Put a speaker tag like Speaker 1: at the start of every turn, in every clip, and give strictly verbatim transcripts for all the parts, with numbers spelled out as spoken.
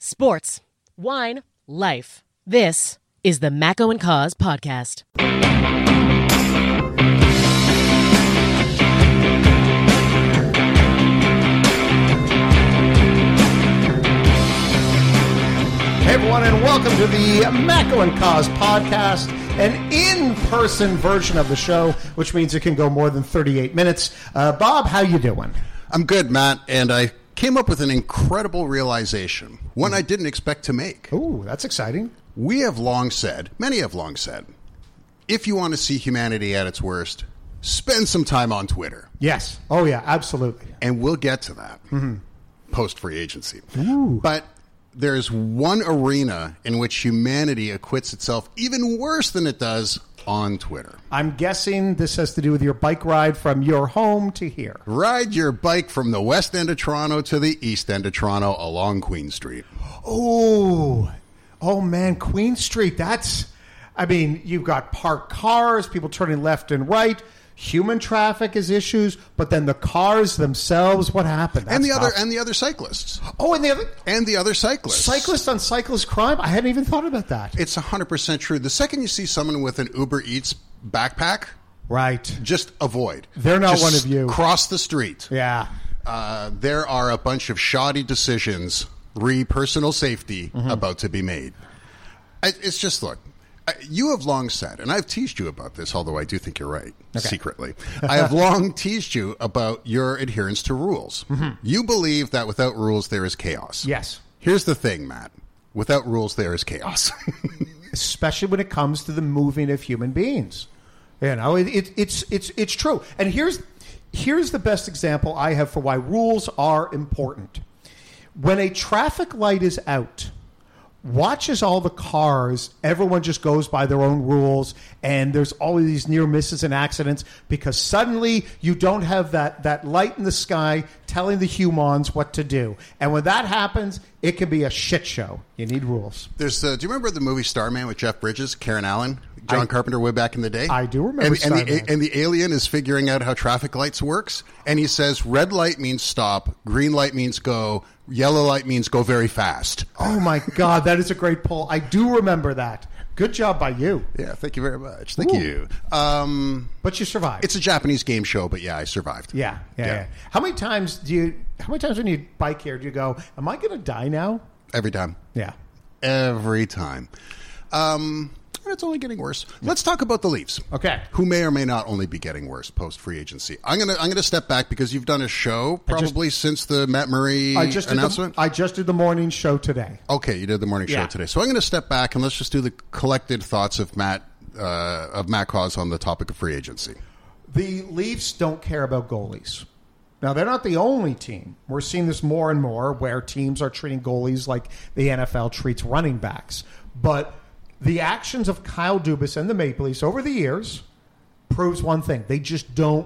Speaker 1: Sports, wine, life. This is the Macco and Cause podcast.
Speaker 2: Hey everyone, and welcome to the Macco and Cause podcast, an in-person version of the show, which means it can go more than thirty-eight minutes. Uh, Bob, how you doing?
Speaker 3: I'm good, Matt, and I came up with an incredible realization, one I didn't expect to make.
Speaker 2: Ooh, that's exciting.
Speaker 3: We have long said, many have long said, if you want to see humanity at its worst, spend some time on Twitter.
Speaker 2: Yes. Oh, yeah, absolutely.
Speaker 3: And we'll get to that mm-hmm. post-free agency.
Speaker 2: Ooh.
Speaker 3: But there's one arena in which humanity acquits itself even worse than it does on Twitter.
Speaker 2: I'm guessing this has to do with your bike ride from your home to here.
Speaker 3: Ride your bike from the west end of Toronto to the east end of Toronto along Queen Street.
Speaker 2: Oh, oh man, Queen Street. That's, I mean, you've got parked cars, people turning left and right. Human traffic is issues, but then the cars themselves, what happened? That's
Speaker 3: and the
Speaker 2: tough.
Speaker 3: other and the other cyclists.
Speaker 2: Oh, and the other
Speaker 3: and the other cyclists.
Speaker 2: Cyclist on cyclist crime? I hadn't even thought about that.
Speaker 3: It's one hundred percent true. The second you see someone with an Uber Eats backpack,
Speaker 2: right,
Speaker 3: just avoid.
Speaker 2: They're not
Speaker 3: just
Speaker 2: one of you.
Speaker 3: Cross the street.
Speaker 2: Yeah.
Speaker 3: Uh, there are a bunch of shoddy decisions, re personal safety, mm-hmm. about to be made. I, it's just, look, you have long said, and I've teased you about this, although I do think you're right, okay. secretly. I have long teased you about your adherence to rules. Mm-hmm. You believe that without rules, there is chaos.
Speaker 2: Yes.
Speaker 3: Here's the thing, Matt. Without rules, there is chaos.
Speaker 2: Especially when it comes to the moving of human beings. You know, it, it, it's it's it's true. And here's here's the best example I have for why rules are important. When a traffic light is out, watch as all the cars, everyone just goes by their own rules, and there's always these near misses and accidents because suddenly you don't have that, that light in the sky telling the humans what to do. And when that happens, it can be a shit show. You need rules.
Speaker 3: There's uh, do you remember the movie Starman with Jeff Bridges, Karen Allen, John I, Carpenter way back in the day?
Speaker 2: I do remember
Speaker 3: and,
Speaker 2: Starman.
Speaker 3: And the, and the alien is figuring out how traffic lights works, and he says red light means stop, green light means go, yellow light means go very fast.
Speaker 2: Oh, my God. That is a great poll. I do remember that. Good job by you.
Speaker 3: Yeah, thank you very much. Thank Ooh. you. Um,
Speaker 2: but you survived.
Speaker 3: It's a Japanese game show, but yeah, I survived.
Speaker 2: Yeah, yeah, yeah. yeah. How many times do you, how many times when you bike here do you go, am I going to die now?
Speaker 3: Every time.
Speaker 2: Yeah.
Speaker 3: Every time. Um... It's only getting worse. Let's talk about the Leafs.
Speaker 2: Okay.
Speaker 3: Who may or may not only be getting worse post free agency. I'm gonna I'm gonna step back because you've done a show probably just, since the Matt Murray
Speaker 2: I just
Speaker 3: announcement.
Speaker 2: The, I just did the morning show today.
Speaker 3: Okay, you did the morning
Speaker 2: yeah.
Speaker 3: show today. So I'm gonna step back and let's just do the collected thoughts of Matt uh, of Matt Cause on the topic of free agency.
Speaker 2: The Leafs don't care about goalies. Now, they're not the only team. We're seeing this more and more where teams are treating goalies like the N F L treats running backs. But the actions of Kyle Dubas and the Maple Leafs over the years proves one thing. They just don't.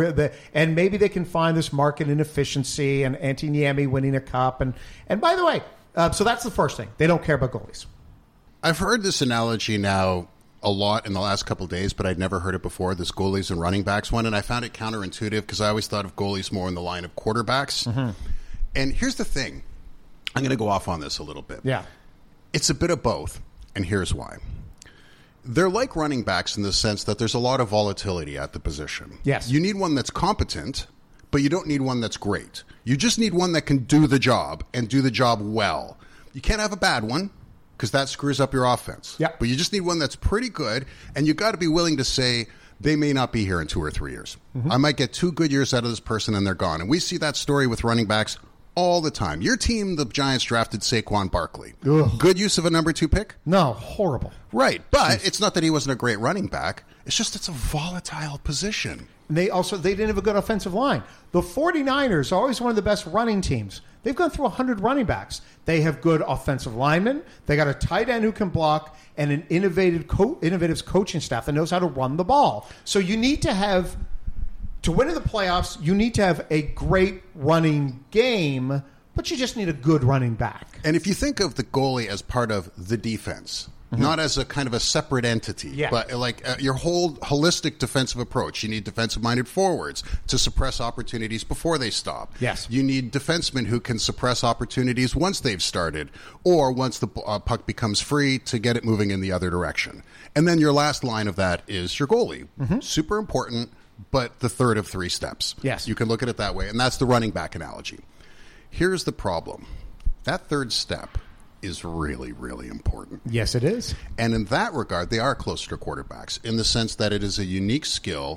Speaker 2: And maybe they can find this market inefficiency and Antti Niemi winning a cup. And, and by the way, uh, so that's the first thing. They don't care about goalies.
Speaker 3: I've heard this analogy now a lot in the last couple of days, but I'd never heard it before, this goalies and running backs one. And I found it counterintuitive because I always thought of goalies more in the line of quarterbacks. Mm-hmm. And here's the thing. I'm going to go off on this a little bit.
Speaker 2: Yeah.
Speaker 3: It's a bit of both. And here's why. They're like running backs in the sense that there's a lot of volatility at the position.
Speaker 2: Yes.
Speaker 3: You need one that's competent, but you don't need one that's great. You just need one that can do the job and do the job well. You can't have a bad one because that screws up your offense.
Speaker 2: Yep.
Speaker 3: But you just need one that's pretty good, and you got to be willing to say they may not be here in two or three years. Mm-hmm. I might get two good years out of this person and they're gone. And we see that story with running backs all the time. Your team, the Giants, drafted Saquon Barkley.
Speaker 2: Ugh.
Speaker 3: Good use of a number two pick?
Speaker 2: No, horrible.
Speaker 3: Right, but Jeez. It's not that he wasn't a great running back. It's just it's a volatile position.
Speaker 2: They also they didn't have a good offensive line. The 49ers are always one of the best running teams. They've gone through one hundred running backs. They have good offensive linemen. They got a tight end who can block and an innovative co- innovative coaching staff that knows how to run the ball. So you need to have... To win in the playoffs, you need to have a great running game, but you just need a good running back.
Speaker 3: And if you think of the goalie as part of the defense, mm-hmm. not as a kind of a separate entity,
Speaker 2: yeah.
Speaker 3: but like uh, your whole holistic defensive approach. You need defensive-minded forwards to suppress opportunities before they stop.
Speaker 2: Yes.
Speaker 3: You need defensemen who can suppress opportunities once they've started, or once the uh, puck becomes free to get it moving in the other direction. And then your last line of that is your goalie. Mm-hmm. Super important, but the third of three steps.
Speaker 2: Yes.
Speaker 3: You can look at it that way, and that's the running back analogy. Here's the problem. That third step is really, really important.
Speaker 2: Yes, it is.
Speaker 3: And in that regard, they are closer to quarterbacks in the sense that it is a unique skill,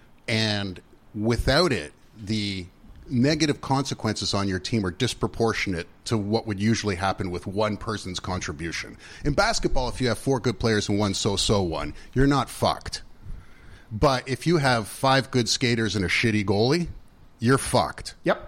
Speaker 3: and without it, the negative consequences on your team are disproportionate to what would usually happen with one person's contribution. In basketball, if you have four good players and one so-so one, you're not fucked. But if you have five good skaters and a shitty goalie, you're fucked.
Speaker 2: Yep.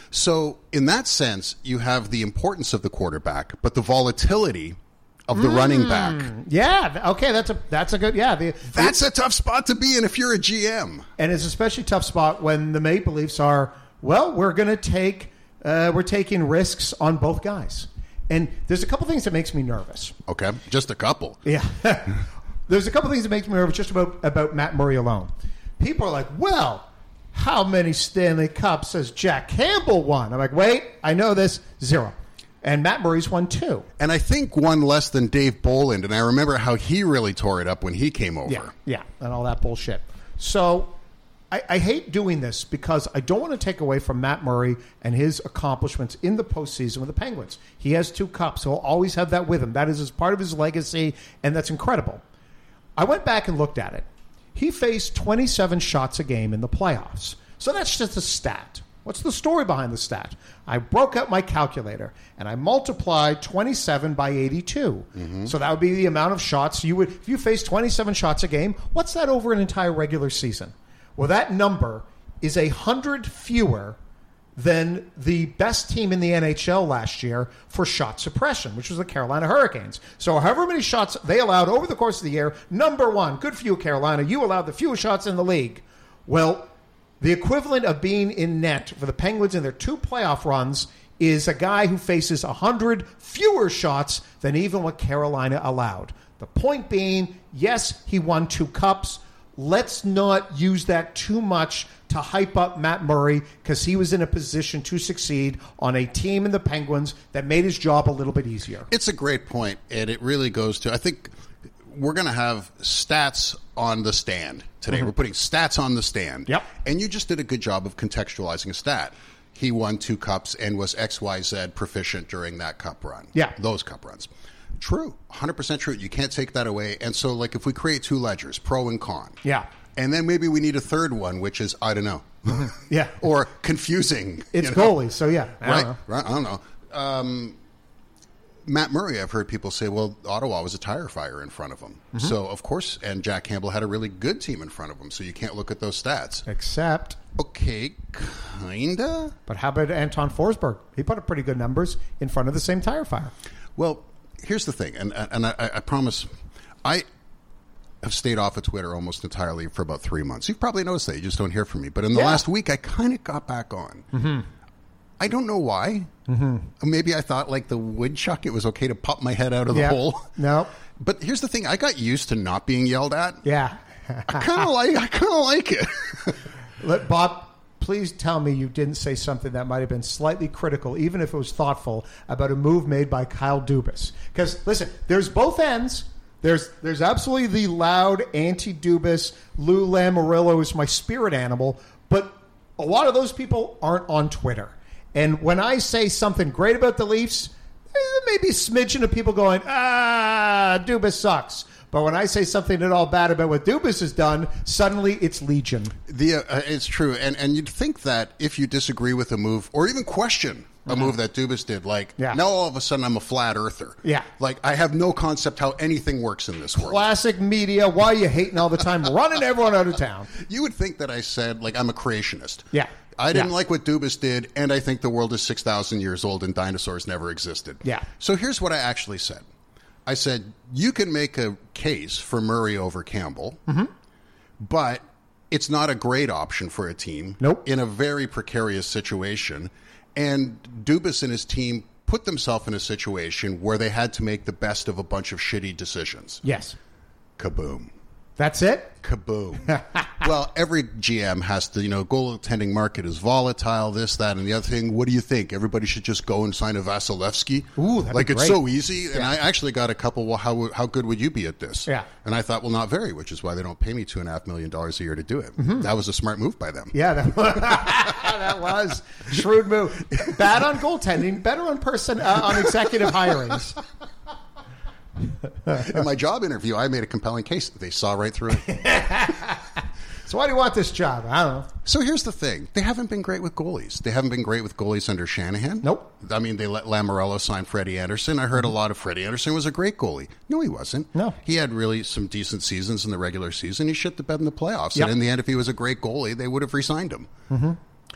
Speaker 3: So in that sense, you have the importance of the quarterback, but the volatility of the mm. running back.
Speaker 2: Yeah. Okay. That's a that's a good. Yeah. The,
Speaker 3: that's
Speaker 2: the,
Speaker 3: a tough spot to be in if you're a G M.
Speaker 2: And it's especially tough spot when the Maple Leafs are, well, we're going to take uh, we're taking risks on both guys. And there's a couple things that makes me nervous.
Speaker 3: Okay. Just a couple.
Speaker 2: Yeah. There's a couple things that makes me nervous just about about Matt Murray alone. People are like, well, how many Stanley Cups has Jack Campbell won? I'm like, wait, I know this. Zero. And Matt Murray's won two.
Speaker 3: And I think one less than Dave Bolland. And I remember how he really tore it up when he came over.
Speaker 2: Yeah, yeah, and all that bullshit. So I, I hate doing this because I don't want to take away from Matt Murray and his accomplishments in the postseason with the Penguins. He has two cups. He'll always have that with him. That is as part of his legacy, and that's incredible. I went back and looked at it. He faced twenty-seven shots a game in the playoffs. So that's just a stat. What's the story behind the stat? I broke out my calculator and I multiplied twenty-seven by eighty-two. Mm-hmm. So that would be the amount of shots you would, if you face twenty-seven shots a game, what's that over an entire regular season? Well, that number is a hundred fewer than the best team in the N H L last year for shot suppression, which was the Carolina Hurricanes. So however many shots they allowed over the course of the year, number one, good for you, Carolina. You allowed the fewest shots in the league. Well, the equivalent of being in net for the Penguins in their two playoff runs is a guy who faces one hundred fewer shots than even what Carolina allowed. The point being, yes, he won two cups. Let's not use that too much to hype up Matt Murray because he was in a position to succeed on a team in the Penguins that made his job a little bit easier.
Speaker 3: It's a great point, and it really goes to, I think we're going to have stats on the stand today. Mm-hmm. We're putting stats on the stand.
Speaker 2: Yep.
Speaker 3: And you just did a good job of contextualizing a stat. He won two cups and was X Y Z proficient during that cup run.
Speaker 2: Yeah.
Speaker 3: Those cup runs. True. one hundred percent true. You can't take that away. And so, like, if we create two ledgers, pro and con.
Speaker 2: Yeah.
Speaker 3: And then maybe we need a third one, which is, I don't know.
Speaker 2: Yeah.
Speaker 3: Or confusing.
Speaker 2: It's
Speaker 3: you know?
Speaker 2: goalie, so yeah. I
Speaker 3: right.
Speaker 2: Don't know.
Speaker 3: Right. I don't know. Um, Matt Murray, I've heard people say, well, Ottawa was a tire fire in front of him. Mm-hmm. So, of course, and Jack Campbell had a really good team in front of him, so you can't look at those stats.
Speaker 2: Except...
Speaker 3: Okay, kinda.
Speaker 2: But how about Anton Forsberg? He put up pretty good numbers in front of the same tire fire.
Speaker 3: Well, here's the thing, and and I, I promise, I have stayed off of Twitter almost entirely for about three months. You've probably noticed that. You just don't hear from me. But in the
Speaker 2: yeah.
Speaker 3: last week, I kind of got back on. Mm-hmm. I don't know why. Mm-hmm. Maybe I thought, like the woodchuck, it was okay to pop my head out of the
Speaker 2: yep.
Speaker 3: hole.
Speaker 2: No.
Speaker 3: But here's the thing. I got used to not being yelled at.
Speaker 2: Yeah.
Speaker 3: I kind of like I kind of like it.
Speaker 2: Let Bob, please tell me you didn't say something that might have been slightly critical, even if it was thoughtful, about a move made by Kyle Dubas. Because, listen, there's both ends. There's there's absolutely the loud anti-Dubas, Lou Lamoriello is my spirit animal, but a lot of those people aren't on Twitter. And when I say something great about the Leafs, there may be a smidgen of people going, ah, Dubas sucks. But when I say something at all bad about what Dubas has done, suddenly it's legion.
Speaker 3: The uh, it's true, and and you'd think that if you disagree with a move or even question a mm-hmm. move that Dubas did, like
Speaker 2: yeah.
Speaker 3: now all of a sudden I'm a flat earther.
Speaker 2: Yeah,
Speaker 3: like I have no concept how anything works in this world.
Speaker 2: Classic media. Why are you hating all the time, running everyone out of town?
Speaker 3: You would think that I said like I'm a creationist.
Speaker 2: Yeah.
Speaker 3: I didn't
Speaker 2: yeah.
Speaker 3: like what Dubas did, and I think the world is six thousand years old and dinosaurs never existed.
Speaker 2: Yeah.
Speaker 3: So here's what I actually said. I said, you can make a case for Murray over Campbell, mm-hmm. but it's not a great option for a team
Speaker 2: nope.
Speaker 3: in a very precarious situation. And Dubas and his team put themselves in a situation where they had to make the best of a bunch of shitty decisions.
Speaker 2: Yes.
Speaker 3: Kaboom.
Speaker 2: That's it?
Speaker 3: Kaboom. Well, every G M has to, you know, goaltending market is volatile, this, that, and the other thing. What do you think? Everybody should just go and sign a Vasilevsky?
Speaker 2: Ooh, that'd
Speaker 3: Like,
Speaker 2: be
Speaker 3: it's
Speaker 2: great.
Speaker 3: so easy. And
Speaker 2: Yeah.
Speaker 3: I actually got a couple, well, how, how good would you be at this?
Speaker 2: Yeah.
Speaker 3: And I thought, well, not very, which is why they don't pay me two and a half million dollars a year to do it.
Speaker 2: Mm-hmm.
Speaker 3: That was a smart move by them.
Speaker 2: Yeah, that was, that was shrewd move. Bad on goaltending, better on person uh, on executive hirings.
Speaker 3: In my job interview, I made a compelling case. They saw right through it.
Speaker 2: So why do you want this job? I don't know.
Speaker 3: So here's the thing. They haven't been great with goalies. They haven't been great with goalies under Shanahan.
Speaker 2: Nope.
Speaker 3: I mean, they let Lamoriello sign Freddie Anderson. I heard a lot of Freddie Anderson was a great goalie. No, he wasn't.
Speaker 2: No.
Speaker 3: He had really some decent seasons in the regular season. He shit the bed in the playoffs.
Speaker 2: Yep.
Speaker 3: And in the end, if he was a great goalie, they would have re-signed him.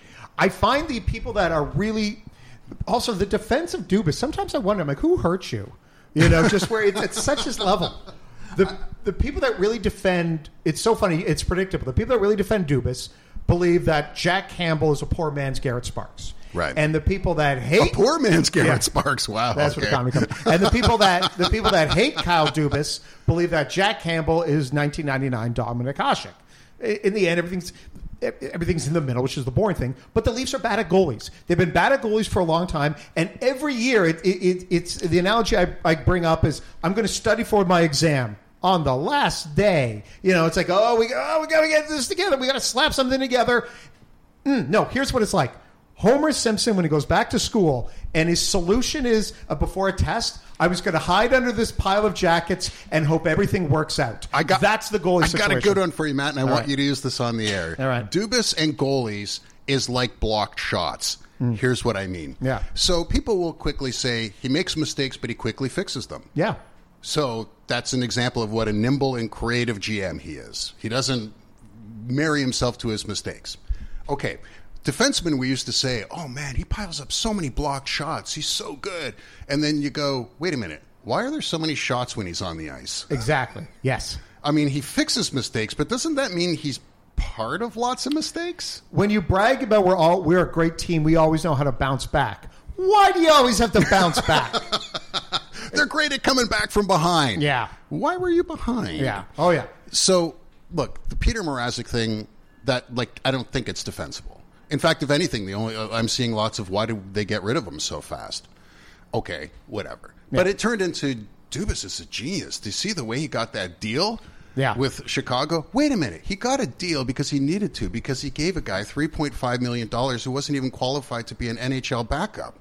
Speaker 2: I find the people that are really... Also, the defense of Dubas, sometimes I wonder, I'm like, who hurt you? You know, just where it's at such a level. The the people that really defend, it's so funny, it's predictable. The people that really defend Dubas believe that Jack Campbell is a poor man's Garrett Sparks.
Speaker 3: Right.
Speaker 2: And the people that hate...
Speaker 3: A poor man's Garrett
Speaker 2: Yeah.
Speaker 3: Sparks. Wow.
Speaker 2: That's
Speaker 3: okay.
Speaker 2: what the comedy comes. And the people that the people that hate Kyle Dubas believe that Jack Campbell is nineteen ninety-nine Dominic Hasek. In the end, everything's everything's in the middle, which is the boring thing. But the Leafs are bad at goalies. They've been bad at goalies for a long time, and every year, it, it, it, it's the analogy I, I bring up is I'm going to study for my exam on the last day. You know, it's like, oh, we oh, we got to get this together. We got to slap something together. Mm, no, here's what it's like. Homer Simpson, when he goes back to school, and his solution is uh, before a test, I was going to hide under this pile of jackets and hope everything works out.
Speaker 3: I got,
Speaker 2: That's the goalie
Speaker 3: I
Speaker 2: situation.
Speaker 3: got a good one for you, Matt, and I
Speaker 2: All
Speaker 3: want
Speaker 2: right.
Speaker 3: you to use this on the air.
Speaker 2: All right.
Speaker 3: Dubas and goalies is like blocked shots. Here's what I mean.
Speaker 2: Yeah.
Speaker 3: So people will quickly say he makes mistakes, but he quickly fixes them.
Speaker 2: Yeah.
Speaker 3: So that's an example of what a nimble and creative G M he is. He doesn't marry himself to his mistakes. Okay. Defensemen, we used to say, oh, man, he piles up so many blocked shots. He's so good. And then you go, wait a minute. Why are there so many shots when he's on the ice?
Speaker 2: Exactly. Yes.
Speaker 3: I mean, he fixes mistakes, but doesn't that mean he's part of lots of mistakes?
Speaker 2: When you brag about we're all we're a great team, we always know how to bounce back. Why do you always have to bounce back?
Speaker 3: They're great at coming back from behind.
Speaker 2: Yeah.
Speaker 3: Why were you behind?
Speaker 2: Yeah. Oh, yeah.
Speaker 3: So, look, the Peter Mrazek thing, that, like, I don't think it's defensible. In fact, if anything, the only uh, I'm seeing lots of why did they get rid of him so fast? Okay, whatever.
Speaker 2: Yeah.
Speaker 3: But it turned into Dubas is a genius. Do you see the way he got that deal?
Speaker 2: Yeah.
Speaker 3: With Chicago? Wait a minute. He got a deal because he needed to, because he gave a guy three point five million dollars who wasn't even qualified to be an N H L backup.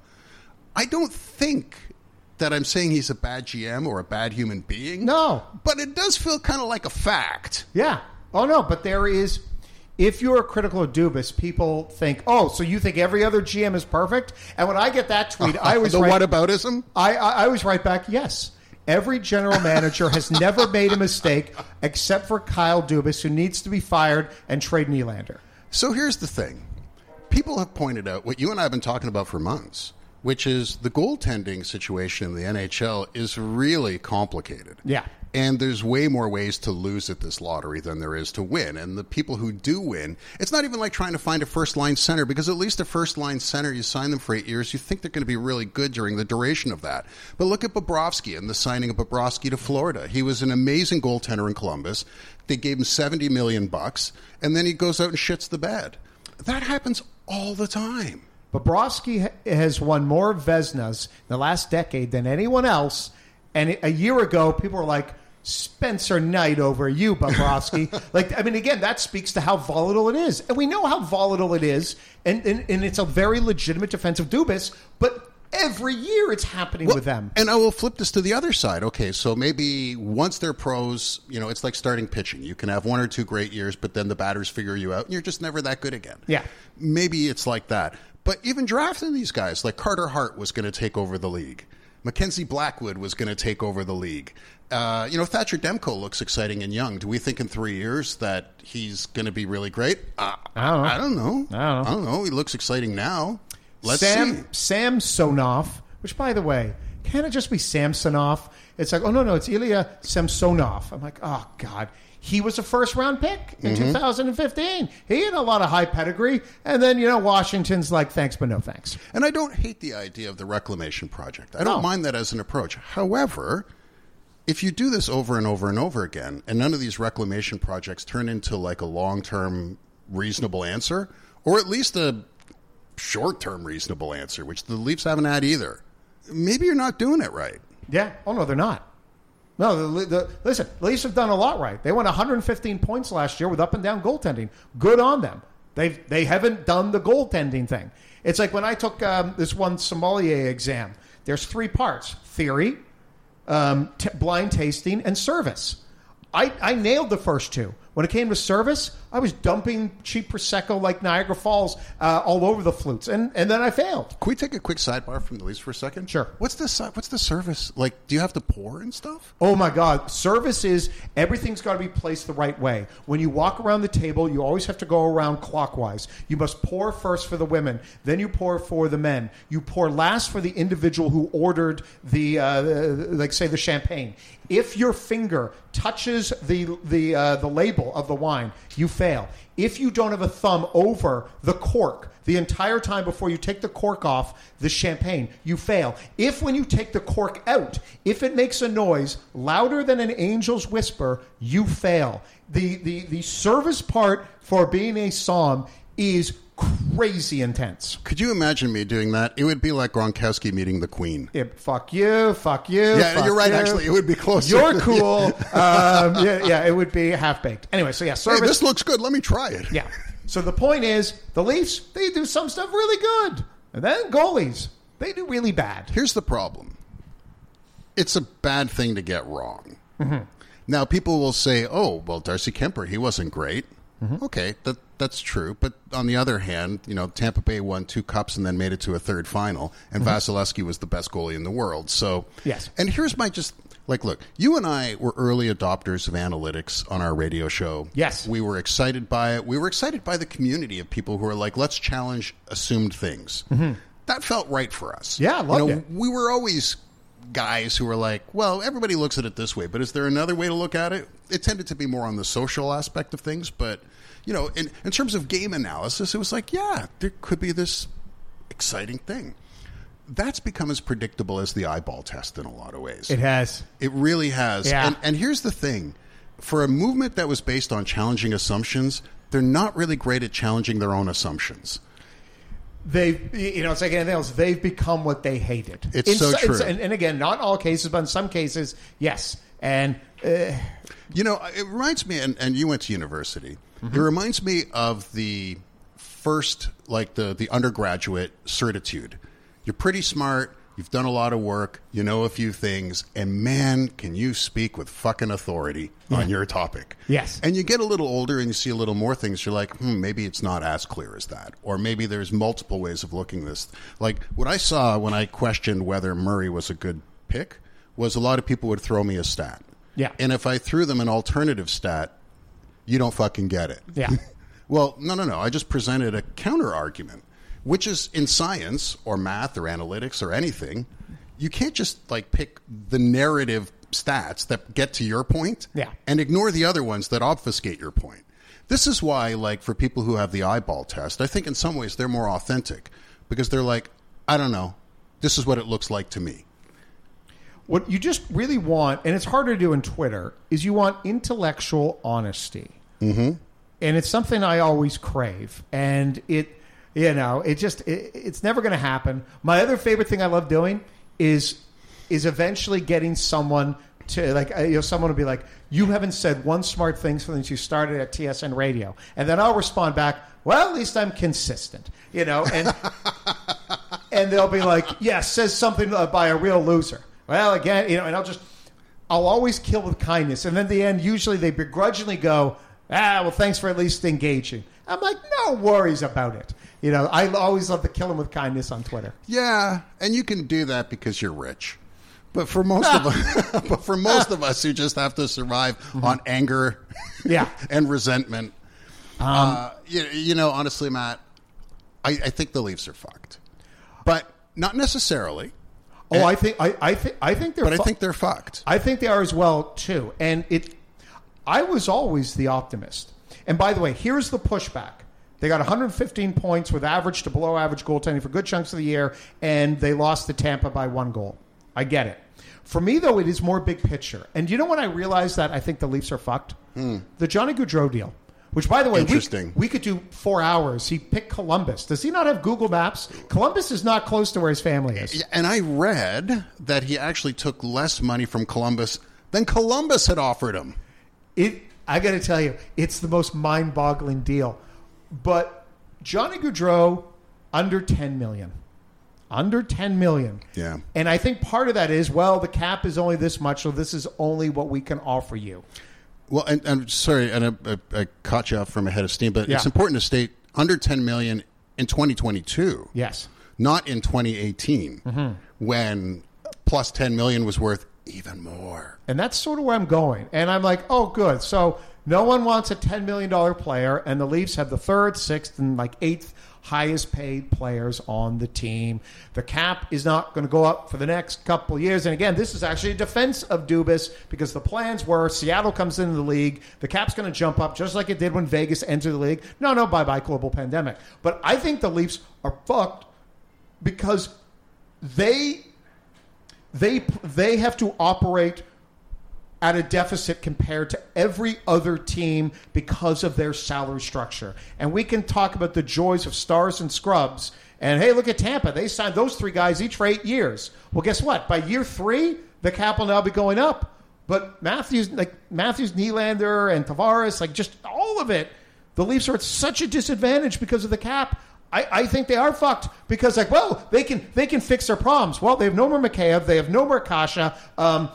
Speaker 3: I don't think that I'm saying he's a bad G M or a bad human being.
Speaker 2: No.
Speaker 3: But it does feel kind of like a fact.
Speaker 2: Yeah. Oh, no, but there is... If you're critical of Dubas, people think, oh, so you think every other G M is perfect? And when I get that tweet, I always
Speaker 3: the
Speaker 2: write...
Speaker 3: whataboutism?
Speaker 2: I, I, I always write back, yes. Every general manager has never made a mistake except for Kyle Dubas, who needs to be fired and trade Nylander.
Speaker 3: So here's the thing. People have pointed out what you and I have been talking about for months, which is the goaltending situation in the N H L is really complicated.
Speaker 2: Yeah.
Speaker 3: And there's way more ways to lose at this lottery than there is to win. And the people who do win, it's not even like trying to find a first-line center, because at least a first-line center, you sign them for eight years, you think they're going to be really good during the duration of that. But look at Bobrovsky and the signing of Bobrovsky to Florida. He was an amazing goaltender in Columbus. They gave him seventy million bucks, and then he goes out and shits the bed. That happens all the time.
Speaker 2: Bobrovsky ha- has won more Vezinas in the last decade than anyone else. And a year ago, people were like, Spencer Knight over you, Bobrovsky. Like, I mean, again, that speaks to how volatile it is. And we know how volatile it is. And, and, and it's a very legitimate defense of Dubas. But every year it's happening
Speaker 3: Well,
Speaker 2: with them.
Speaker 3: And I will flip this to the other side. Okay, so maybe once they're pros, you know, it's like starting pitching. You can have one or two great years, but then the batters figure you out, and you're just never that good again.
Speaker 2: Yeah.
Speaker 3: Maybe it's like that. But even drafting these guys, like Carter Hart was going to take over the league. Mackenzie Blackwood was going to take over the league. Uh, you know, Thatcher Demko looks exciting and young. Do we think in three years that he's going to be really great? Uh,
Speaker 2: I don't know.
Speaker 3: I don't know.
Speaker 2: I don't know.
Speaker 3: I don't know. He looks exciting now. Let's
Speaker 2: Sam
Speaker 3: see.
Speaker 2: Sam Sonoff, which, by the way, Can't it just be Samsonov? It's like, oh, no, no, it's Ilya Samsonov. I'm like, oh, God. He was a first-round pick in mm-hmm. two thousand fifteen. He had a lot of high pedigree. And then, you know, Washington's like, thanks, but no thanks.
Speaker 3: And I don't hate the idea of the reclamation project. I don't
Speaker 2: No.
Speaker 3: mind that as an approach. However, if you do this over and over and over again, and none of these reclamation projects turn into like a long-term reasonable answer, or at least a short-term reasonable answer, which the Leafs haven't had either, maybe you're not doing it right.
Speaker 2: Yeah. Oh, no, they're not. No, the, the, listen, the Leafs have done a lot right. They won one hundred fifteen points last year with up and down goaltending. Good on them. They've, they haven't done the goaltending thing. It's like when I took um, this one sommelier exam. There's three parts: theory, um, t- blind tasting, and service. I, I nailed the first two. When it came to service, I was dumping cheap Prosecco like Niagara Falls uh, all over the flutes, and, and then I failed.
Speaker 3: Can we take a quick sidebar from the Leafs for a second?
Speaker 2: Sure.
Speaker 3: What's the si- What's the service like? Do you have to pour and stuff?
Speaker 2: Oh, my God. Service is everything's got to be placed the right way. When you walk around the table, you always have to go around clockwise. You must pour first for the women. Then you pour for the men. You pour last for the individual who ordered the, uh, like, say, the champagne. If your finger touches the the uh, the label of the wine, you fail. If you don't have a thumb over the cork the entire time before you take the cork off the champagne, you fail. If when you take the cork out, if it makes a noise louder than an angel's whisper, you fail. The the the service part for being a somm is crazy intense.
Speaker 3: Could you imagine me doing that? It would be like Gronkowski meeting the Queen.
Speaker 2: It, fuck you, fuck you.
Speaker 3: Yeah,
Speaker 2: fuck
Speaker 3: you're right,
Speaker 2: you.
Speaker 3: actually. It would be closer.
Speaker 2: You're cool. um, yeah, yeah, it would be half-baked. Anyway, so yeah, service.
Speaker 3: Hey, this looks good. Let me try it.
Speaker 2: Yeah. So the point is, the Leafs, they do some stuff really good. And then goalies, they do really bad.
Speaker 3: Here's the problem. It's a bad thing to get wrong.
Speaker 2: Mm-hmm.
Speaker 3: Now, people will say, oh, well, Darcy Kemper, he wasn't great. Mm-hmm. Okay, that that's true. But on the other hand, you know, Tampa Bay won two cups and then made it to a third final, and mm-hmm. Vasilevsky was the best goalie in the world. So,
Speaker 2: yes.
Speaker 3: And here's my just, like, look, you and I were early adopters of analytics on our radio show.
Speaker 2: Yes.
Speaker 3: We were excited by it. We were excited by the community of people who are like, let's challenge assumed things. Mm-hmm. That felt right for us.
Speaker 2: Yeah, I loved
Speaker 3: you know,
Speaker 2: it.
Speaker 3: We were always guys who were like, well, everybody looks at it this way, but is there another way to look at it? It tended to be more on the social aspect of things, but, you know, in, in terms of game analysis, it was like, yeah, there could be this exciting thing. That's become as predictable as the eyeball test in a lot of ways.
Speaker 2: It has.
Speaker 3: It really has.
Speaker 2: Yeah.
Speaker 3: And, and here's the thing. For a movement that was based on challenging assumptions, they're not really great at challenging their own assumptions.
Speaker 2: They've, you know, it's like anything else. They've become what they hated.
Speaker 3: It's
Speaker 2: in
Speaker 3: so
Speaker 2: so,
Speaker 3: true.
Speaker 2: It's, and, and again, not in all cases, but in some cases, yes. And, uh,
Speaker 3: you know, it reminds me, and, and you went to university, mm-hmm. it reminds me of the first, like the, the undergraduate certitude. You're pretty smart. You've done a lot of work. You know a few things. And, man, can you speak with fucking authority yeah. on your topic.
Speaker 2: Yes.
Speaker 3: And you get a little older and you see a little more things. You're like, hmm, maybe it's not as clear as that. Or maybe there's multiple ways of looking at this. Like, what I saw when I questioned whether Murray was a good pick was a lot of people would throw me a stat.
Speaker 2: Yeah.
Speaker 3: And if I threw them an alternative stat, you don't fucking get it.
Speaker 2: Yeah.
Speaker 3: Well, no, no, no. I just presented a counter argument. Which is in science or math or analytics or anything, you can't just like pick the narrative stats that get to your point
Speaker 2: yeah.
Speaker 3: and ignore the other ones that obfuscate your point. This is why, like, for people who have the eyeball test, I think in some ways they're more authentic because they're like, I don't know, this is what it looks like to me.
Speaker 2: What you just really want, and it's harder to do in Twitter, is you want intellectual honesty.
Speaker 3: Mm-hmm.
Speaker 2: And it's something I always crave. And it... You know, it just, it, it's never going to happen. My other favorite thing I love doing is is eventually getting someone to, like, you know, someone will be like, you haven't said one smart thing since you started at T S N Radio. And then I'll respond back, well, at least I'm consistent. You know, and and they'll be like, yeah, says something by a real loser. Well, again, you know, and I'll just, I'll always kill with kindness. And then at the end, usually they begrudgingly go, ah, well, thanks for at least engaging. I'm like, no worries about it. You know, I always love to kill him with kindness on Twitter.
Speaker 3: Yeah, and you can do that because you're rich. But for most of us, but for most of us who just have to survive mm-hmm. on anger,
Speaker 2: yeah.
Speaker 3: and resentment, um, uh, you, you know, honestly, Matt, I, I think the Leafs are fucked, but not necessarily.
Speaker 2: Oh, I think I, I think I think they're.
Speaker 3: But
Speaker 2: fu-
Speaker 3: I think they're fucked.
Speaker 2: I think they are as well too. And it, I was always the optimist. And by the way, here's the pushback. They got one hundred fifteen points with average to below average goaltending for good chunks of the year, and they lost to Tampa by one goal. I get it. For me, though, it is more big picture. And you know when I realized that I think the Leafs are fucked?
Speaker 3: Hmm.
Speaker 2: The Johnny Gaudreau deal. Which, by the way, we,
Speaker 3: Interesting.
Speaker 2: we could do four hours. He picked Columbus. Does he not have Google Maps? Columbus is not close to where his family is.
Speaker 3: Yeah, and I read that he actually took less money from Columbus than Columbus had offered him.
Speaker 2: It. I got to tell you, it's the most mind-boggling deal. But Johnny Gaudreau, under ten million dollars. Under ten million dollars.
Speaker 3: Yeah.
Speaker 2: And I think part of that is, well, the cap is only this much, so this is only what we can offer you.
Speaker 3: Well, and, and sorry, and I, I, I caught you off from a head of steam, but
Speaker 2: Yeah.
Speaker 3: it's important to state under ten million dollars in twenty twenty-two.
Speaker 2: Yes.
Speaker 3: Not in twenty eighteen,
Speaker 2: Mm-hmm.
Speaker 3: when plus ten million dollars was worth even more.
Speaker 2: And that's sort of where I'm going. And I'm like, oh, good. So no one wants a ten million dollars player, and the Leafs have the third, sixth, and like eighth highest paid players on the team. The cap is not going to go up for the next couple of years. And again, this is actually a defense of Dubas, because the plans were Seattle comes into the league, the cap's going to jump up just like it did when Vegas entered the league. No, no, bye-bye global pandemic. But I think the Leafs are fucked because they they they have to operate at a deficit compared to every other team because of their salary structure. And we can talk about the joys of stars and scrubs. And hey, look at Tampa. They signed those three guys each for eight years. Well, guess what? By year three, the cap will now be going up. But Matthews, like Matthews, Nylander, and Tavares, like just all of it, the Leafs are at such a disadvantage because of the cap. I, I think they are fucked because, like, well, they can they can fix their problems. Well, they have no more Mikheyev, they have no more Kasha, um,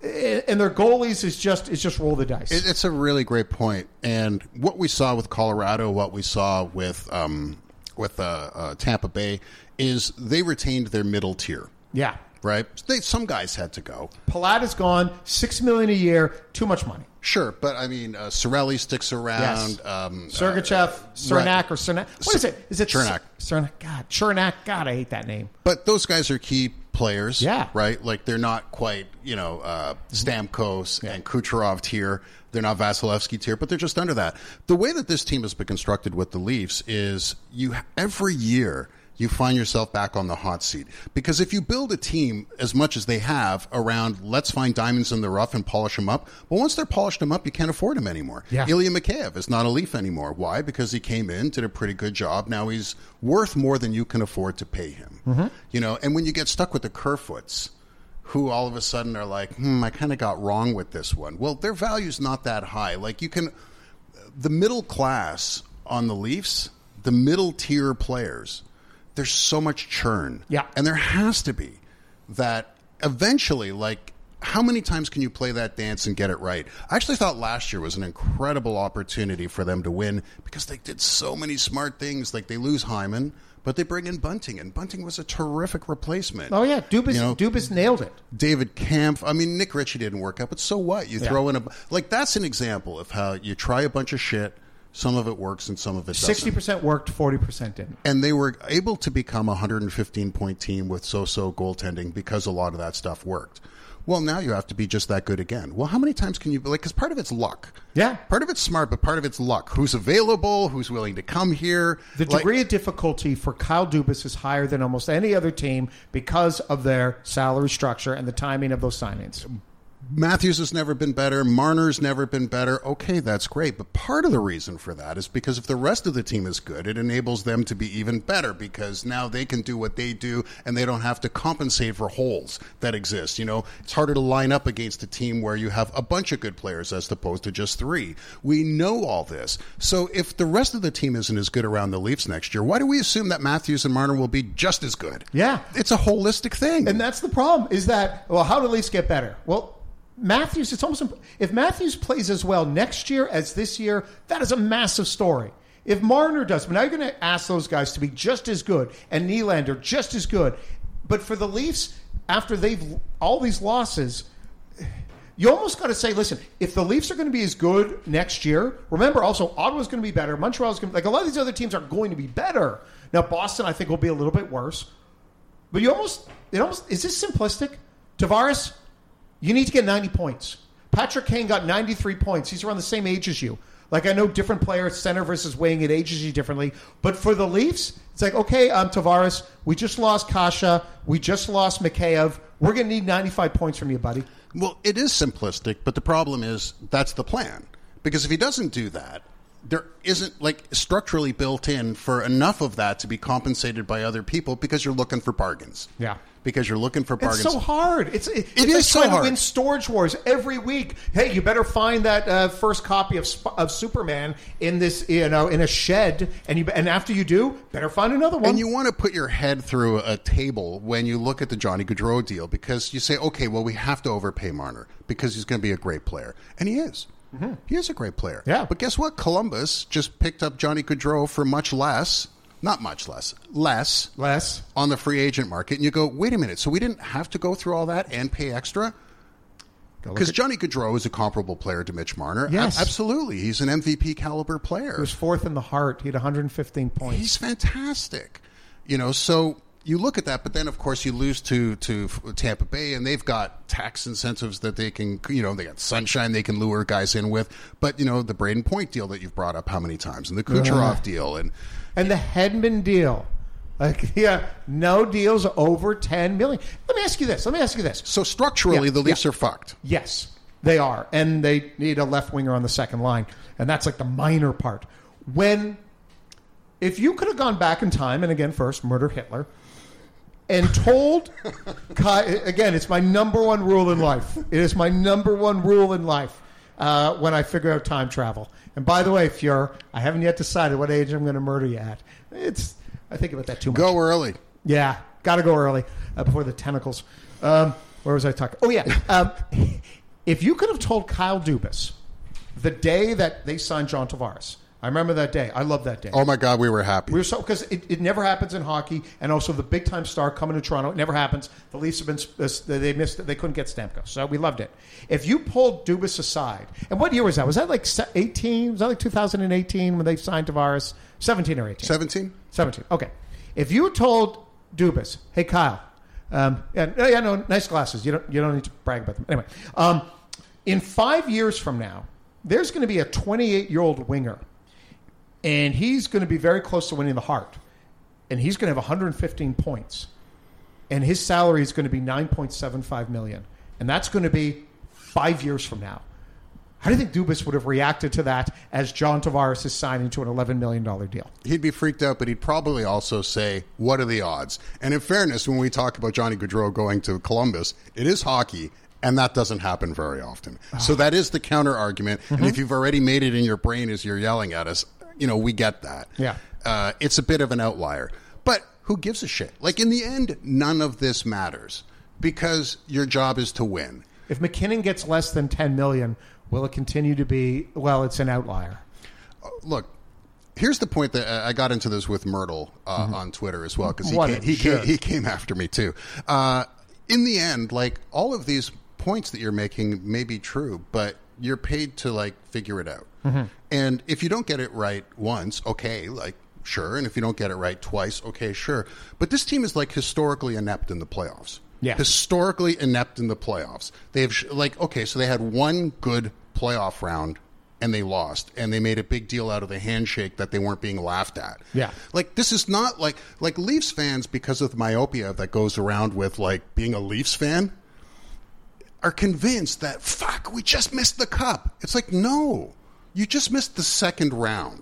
Speaker 2: and their goalies is just is just roll the dice.
Speaker 3: It, it's a really great point. And what we saw with Colorado, what we saw with um, with uh, uh, Tampa Bay, is they retained their middle tier.
Speaker 2: Yeah.
Speaker 3: Right? They, some guys had to go.
Speaker 2: Palat is gone, six million dollars a year, too much money.
Speaker 3: Sure, but I mean, uh, Cirelli sticks around.
Speaker 2: Yes.
Speaker 3: Um,
Speaker 2: Sergachev,
Speaker 3: uh,
Speaker 2: Cernak,
Speaker 3: right.
Speaker 2: or Cernak. What is it? Is it
Speaker 3: Cernak.
Speaker 2: Cernak. God, Cernak. God, I hate that name.
Speaker 3: But those guys are key players.
Speaker 2: Yeah.
Speaker 3: Right? Like, they're not quite, you know, uh, Stamkos
Speaker 2: Yeah.
Speaker 3: and Kucherov tier. They're not Vasilevsky tier, but they're just under that. The way that this team has been constructed with the Leafs is you every year you find yourself back on the hot seat. Because if you build a team as much as they have around let's find diamonds in the rough and polish them up, well, once they're polished them up, you can't afford them anymore.
Speaker 2: Yeah.
Speaker 3: Ilya Mikheyev is not a Leaf anymore. Why? Because he came in, did a pretty good job. Now he's worth more than you can afford to pay him. Mm-hmm. You know, and when you get stuck with the Kerfoots, who all of a sudden are like, hmm, I kind of got wrong with this one. Well, their value's not that high. Like, you can, the middle class on the Leafs, the middle tier players, there's so much churn.
Speaker 2: Yeah.
Speaker 3: And there has to be that eventually, like, how many times can you play that dance and get it right? I actually thought last year was an incredible opportunity for them to win because they did so many smart things. Like, they lose Hyman, but they bring in Bunting, and Bunting was a terrific replacement.
Speaker 2: Oh, yeah. Dubas,
Speaker 3: You know,
Speaker 2: Dubas nailed it.
Speaker 3: David Kampf. I mean, Nick Ritchie didn't work out, but so what? You
Speaker 2: Yeah.
Speaker 3: throw in a... Like, that's an example of how you try a bunch of shit, some of it works and some of it doesn't.
Speaker 2: sixty percent worked, forty percent didn't.
Speaker 3: And they were able to become a one hundred fifteen point team with so-so goaltending because a lot of that stuff worked. Well, now you have to be just that good again. Well, how many times can you... Like, because part of it's luck.
Speaker 2: Yeah.
Speaker 3: Part of it's smart, but part of it's luck. Who's available? Who's willing to come here?
Speaker 2: The
Speaker 3: Like-
Speaker 2: degree of difficulty for Kyle Dubas is higher than almost any other team because of their salary structure and the timing of those signings.
Speaker 3: Matthews has never been better. Marner's never been better. Okay, that's great. But part of the reason for that is because if the rest of the team is good, it enables them to be even better because now they can do what they do and they don't have to compensate for holes that exist. You know, it's harder to line up against a team where you have a bunch of good players as opposed to just three. We know all this. So if the rest of the team isn't as good around the Leafs next year, why do we assume that Matthews and Marner will be just as good?
Speaker 2: Yeah.
Speaker 3: It's a holistic thing.
Speaker 2: And that's the problem is that, well, how do the Leafs get better? Well, Matthews, it's almost, if Matthews plays as well next year as this year, that is a massive story. If Marner does, but now you're going to ask those guys to be just as good and Nylander just as good. But for the Leafs, after they've all these losses, you almost got to say, listen, if the Leafs are going to be as good next year, remember also Ottawa's going to be better, Montreal's going to, like a lot of these other teams are going to be better. Now Boston, I think, will be a little bit worse. But you almost, it almost, is this simplistic? Tavares, you need to get ninety points. Patrick Kane got ninety-three points. He's around the same age as you. Like, I know different players, center versus wing, it ages you differently. But for the Leafs, it's like, okay, um, Tavares, we just lost Kasha. We just lost Mikheyev. We're going to need ninety-five points from you, buddy.
Speaker 3: Well, it is simplistic, but the problem is that's the plan. Because if he doesn't do that, there isn't, like, structurally built in for enough of that to be compensated by other people because you're looking for bargains.
Speaker 2: Yeah.
Speaker 3: Because you're looking for bargains.
Speaker 2: It's so hard. It's, it,
Speaker 3: it
Speaker 2: it's
Speaker 3: is
Speaker 2: like
Speaker 3: so
Speaker 2: trying
Speaker 3: hard.
Speaker 2: to win Storage Wars every week. Hey, you better find that uh, first copy of of Superman in this, you know, in a shed, and you and after you do, better find another one.
Speaker 3: And you want to put your head through a table when you look at the Johnny Gaudreau deal because you say, okay, well, we have to overpay Marner because he's going to be a great player, and he is. Mm-hmm. He is a great player.
Speaker 2: Yeah.
Speaker 3: But guess what? Columbus just picked up Johnny Gaudreau for much less. Not much less. Less.
Speaker 2: Less.
Speaker 3: On the free agent market. And you go, wait a minute. So we didn't have to go through all that and pay extra? Because Johnny Gaudreau is a comparable player to Mitch Marner.
Speaker 2: Yes.
Speaker 3: A- absolutely. He's an M V P caliber player.
Speaker 2: He was fourth in the Hart. He had one hundred fifteen points.
Speaker 3: He's fantastic. You know, so you look at that, but then, of course, you lose to, to Tampa Bay, and they've got tax incentives that they can, you know, they got sunshine they can lure guys in with. But, you know, the Braden Point deal that you've brought up how many times, and the Kucherov uh, deal. And
Speaker 2: and the Hedman deal. Like, yeah, no deals over ten million dollars. Let me ask you this. Let me ask you this.
Speaker 3: So structurally,
Speaker 2: yeah,
Speaker 3: the Leafs
Speaker 2: yeah.
Speaker 3: are fucked.
Speaker 2: Yes, they are. And they need a left winger on the second line. And that's like the minor part. When, if you could have gone back in time, and again, first, murder Hitler, and told, again, it's my number one rule in life. It is my number one rule in life uh, when I figure out time travel. And by the way, Fuhrer, I haven't yet decided what age I'm going to murder you at. It's, I think about that too much.
Speaker 3: Go early.
Speaker 2: Yeah, got to go early uh, before the tentacles. Um, where was I talking? Oh, yeah. Um, if you could have told Kyle Dubas the day that they signed John Tavares, I remember that day. I love that day.
Speaker 3: Oh, my God, we were happy.
Speaker 2: We were so because it, it never happens in hockey, and also the big time star coming to Toronto. It never happens. The Leafs have been they missed it. They couldn't get Stamkos, so we loved it. If you pulled Dubas aside, and what year was that? Was that like eighteen? Was that like two thousand eighteen when they signed Tavares? Seventeen or eighteen?
Speaker 3: Seventeen.
Speaker 2: Seventeen. Okay. If you told Dubas, "Hey Kyle, um, yeah, yeah, no, nice glasses. You don't you don't need to brag about them anyway." Um, in five years from now, there's going to be a twenty-eight year old winger. And he's going to be very close to winning the Hart. And he's going to have one hundred fifteen points. And his salary is going to be nine point seven five million dollars. And that's going to be five years from now. How do you think Dubas would have reacted to that as John Tavares is signing to an eleven million dollars deal?
Speaker 3: He'd be freaked out, but he'd probably also say, what are the odds? And in fairness, when we talk about Johnny Gaudreau going to Columbus, it is hockey. And that doesn't happen very often. Oh. So that is the counter argument. Mm-hmm. And if you've already made it in your brain as you're yelling at us, you know, we get that.
Speaker 2: Yeah.
Speaker 3: Uh, it's a bit of an outlier. But who gives a shit? Like, in the end, none of this matters because your job is to win.
Speaker 2: If McKinnon gets less than ten million dollars, will it continue to be, well, it's an outlier?
Speaker 3: Uh, look, here's the point that uh, I got into this with Myrtle uh, mm-hmm. on Twitter as well because he, came, he, sure. came, he came after me, too. Uh, in the end, like, all of these points that you're making may be true, but you're paid to, like, figure it out. Mm-hmm. And if you don't get it right once, okay, like, sure. And if you don't get it right twice, okay, sure. But this team is, like, historically inept in the playoffs.
Speaker 2: Yeah.
Speaker 3: Historically inept in the playoffs. They've, like, okay, so they had one good playoff round and they lost. And they made a big deal out of the handshake that they weren't being laughed at.
Speaker 2: Yeah.
Speaker 3: Like, this is not, like, like Leafs fans, because of the myopia that goes around with, like, being a Leafs fan, are convinced that, fuck, we just missed the cup. It's like, no. You just missed the second round.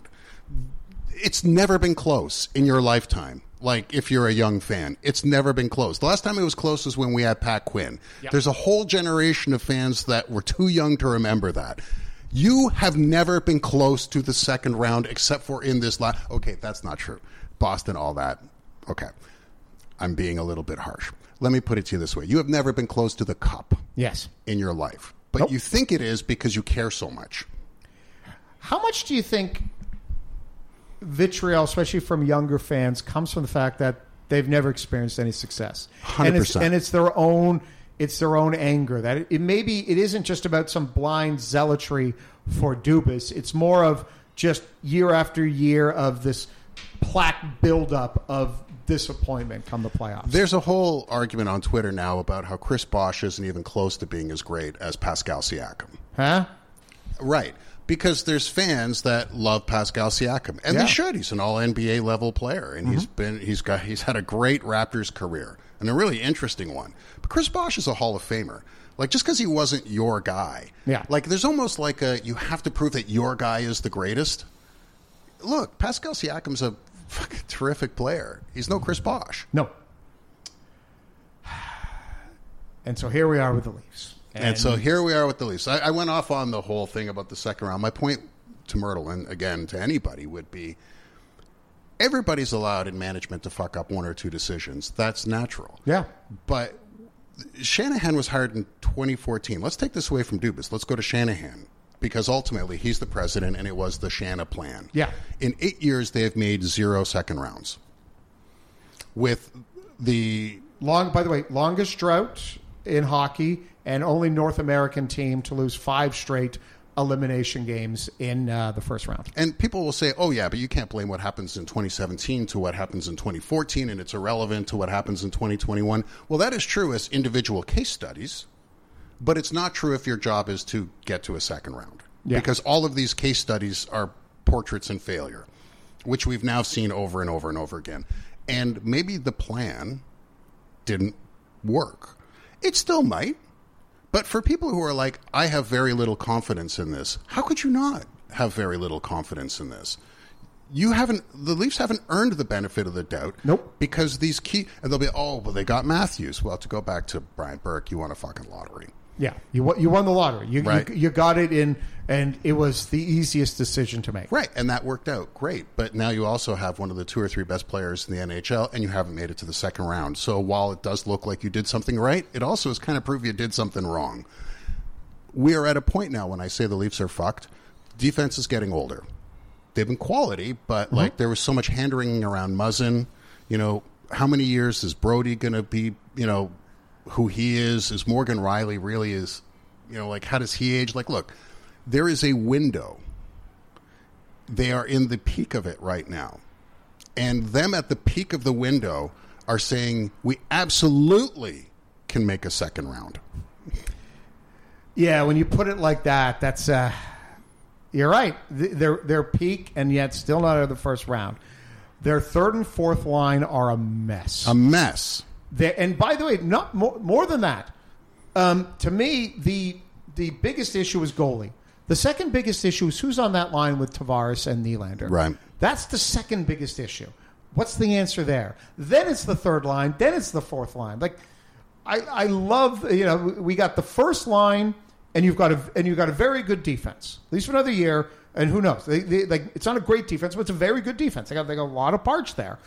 Speaker 3: It's never been close in your lifetime. Like, if you're a young fan, it's never been close. The last time it was close was when we had Pat Quinn. Yep. There's a whole generation of fans that were too young to remember that. You have never been close to the second round except for in this last... Okay, that's not true. Boston, all that. Okay. I'm being a little bit harsh. Let me put it to you this way. You have never been close to the cup.
Speaker 2: Yes.
Speaker 3: In your life. But
Speaker 2: nope.
Speaker 3: You think it is because you care so much.
Speaker 2: How much do you think vitriol, especially from younger fans, comes from the fact that they've never experienced any success?
Speaker 3: one hundred percent.
Speaker 2: And it's, and it's their own it's their own anger. That it, it maybe it isn't just about some blind zealotry for Dubas. It's more of just year after year of this plaque buildup of disappointment come the playoffs.
Speaker 3: There's a whole argument on Twitter now about how Chris Bosh isn't even close to being as great as Pascal Siakam.
Speaker 2: Huh?
Speaker 3: Right. Because there's fans that love Pascal Siakam, and
Speaker 2: Yeah.
Speaker 3: they should. He's an all N B A level player, and mm-hmm. he's been he's got he's had a great Raptors career and a really interesting one. But Chris Bosh is a Hall of Famer. Like, just because he wasn't your guy,
Speaker 2: yeah.
Speaker 3: Like, there's almost like a you have to prove that your guy is the greatest. Look, Pascal Siakam's a fucking terrific player. He's no Chris Bosh.
Speaker 2: No. And so here we are with the Leafs.
Speaker 3: And, and so here we are with the Leafs. I, I went off on the whole thing about the second round. My point to Myrtle, and again to anybody, would be everybody's allowed in management to fuck up one or two decisions. That's natural.
Speaker 2: Yeah.
Speaker 3: But Shanahan was hired in twenty fourteen. Let's take this away from Dubas. Let's go to Shanahan, because ultimately he's the president and it was the Shana plan.
Speaker 2: Yeah.
Speaker 3: In eight years, they have made zero second rounds. With the...
Speaker 2: long, by the way, longest drought in hockey and only North American team to lose five straight elimination games in uh, the first round.
Speaker 3: And people will say, oh, yeah, but you can't blame what happens in twenty seventeen to what happens in twenty fourteen, and it's irrelevant to what happens in twenty twenty-one. Well, that is true as individual case studies, but it's not true if your job is to get to a second round. Yeah. Because all of these case studies are portraits in failure, which we've now seen over and over and over again. And maybe the plan didn't work. It still might. But for people who are like, I have very little confidence in this, how could you not have very little confidence in this? You haven't, the Leafs haven't earned the benefit of the doubt.
Speaker 2: Nope.
Speaker 3: Because these key, and they'll be, oh, well, they got Matthews. Well, to go back to Brian Burke, you won a fucking lottery.
Speaker 2: Yeah, you won, you won the lottery. You,
Speaker 3: right.
Speaker 2: you you got it in, and it was the easiest decision to make.
Speaker 3: Right, and that worked out great. But now you also have one of the two or three best players in the N H L, and you haven't made it to the second round. So while it does look like you did something right, it also is kind of proof you did something wrong. We are at a point now when I say the Leafs are fucked. Defense is getting older. They've been quality, but mm-hmm. like there was so much hand-wringing around Muzzin. You know, how many years is Brody going to be, you know, who he is? Is Morgan Riley really is, you know, like how does he age? Like, look, there is a window. They are in the peak of it right now. And them at the peak of the window are saying, we absolutely can make a second round.
Speaker 2: Yeah, when you put it like that, that's, uh, you're right. They're, they're peak and yet still not out of the first round. Their third and fourth line are a mess.
Speaker 3: A mess.
Speaker 2: They're, and by the way, not more, more than that. Um, to me, the the biggest issue is goalie. The second biggest issue is who's on that line with Tavares and Nylander.
Speaker 3: Right.
Speaker 2: That's the second biggest issue. What's the answer there? Then it's the third line. Then it's the fourth line. Like, I, I love, you know, we got the first line, and you've got a and you've got a very good defense, at least for another year. And who knows? They, they, like, it's not a great defense, but it's a very good defense. They got they got a lot of parts there.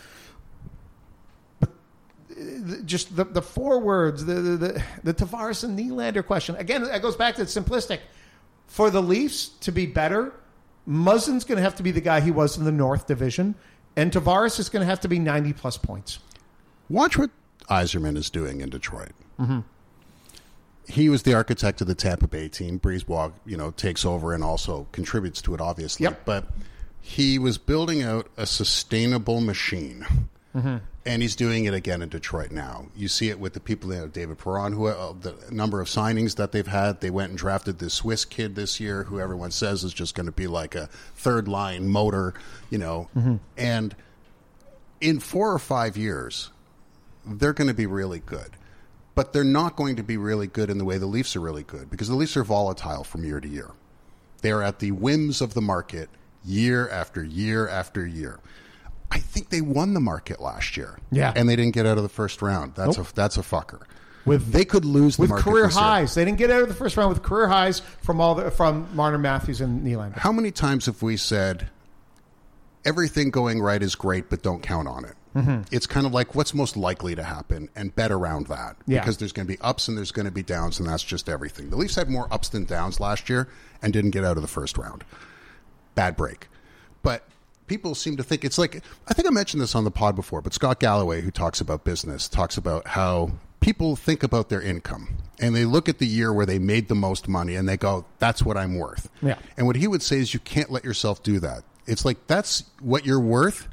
Speaker 2: Just the, the forwards, the, the the the Tavares and Nylander question. Again, that goes back to it's simplistic. For the Leafs to be better, Muzzin's going to have to be the guy he was in the North Division, and Tavares is going to have to be ninety-plus points.
Speaker 3: Watch what Yzerman is doing in Detroit.
Speaker 2: Mm-hmm.
Speaker 3: He was the architect of the Tampa Bay team. Brisebois, you know, takes over and also contributes to it, obviously.
Speaker 2: Yep.
Speaker 3: But he was building out a sustainable machine. Mm-hmm. And he's doing it again in Detroit now. You see it with the people, you know, David Perron, who uh, the number of signings that they've had. They went and drafted this Swiss kid this year, who everyone says is just going to be like a third line motor, you know. Mm-hmm. And in four or five years, they're going to be really good. But they're not going to be really good in the way the Leafs are really good, because the Leafs are volatile from year to year. They're at the whims of the market year after year after year. I think they won the market last year.
Speaker 2: Yeah.
Speaker 3: And they didn't get out of the first round. That's nope. a that's a fucker.
Speaker 2: With
Speaker 3: they could lose the
Speaker 2: with
Speaker 3: market
Speaker 2: career
Speaker 3: this year.
Speaker 2: highs. They didn't get out of the first round with career highs from all the, from Marner Matthews and Nylander.
Speaker 3: How many times have we said everything going right is great, but don't count on it? Mm-hmm. It's kind of like what's most likely to happen and bet around that.
Speaker 2: Yeah.
Speaker 3: Because there's going to be ups and there's going to be downs, and that's just everything. The Leafs had more ups than downs last year and didn't get out of the first round. Bad break. But people seem to think it's like, I think I mentioned this on the pod before, but Scott Galloway, who talks about business, talks about how people think about their income and they look at the year where they made the most money and they go, that's what I'm worth.
Speaker 2: Yeah.
Speaker 3: And what he would say is you can't let yourself do that. It's like, that's what you're worth.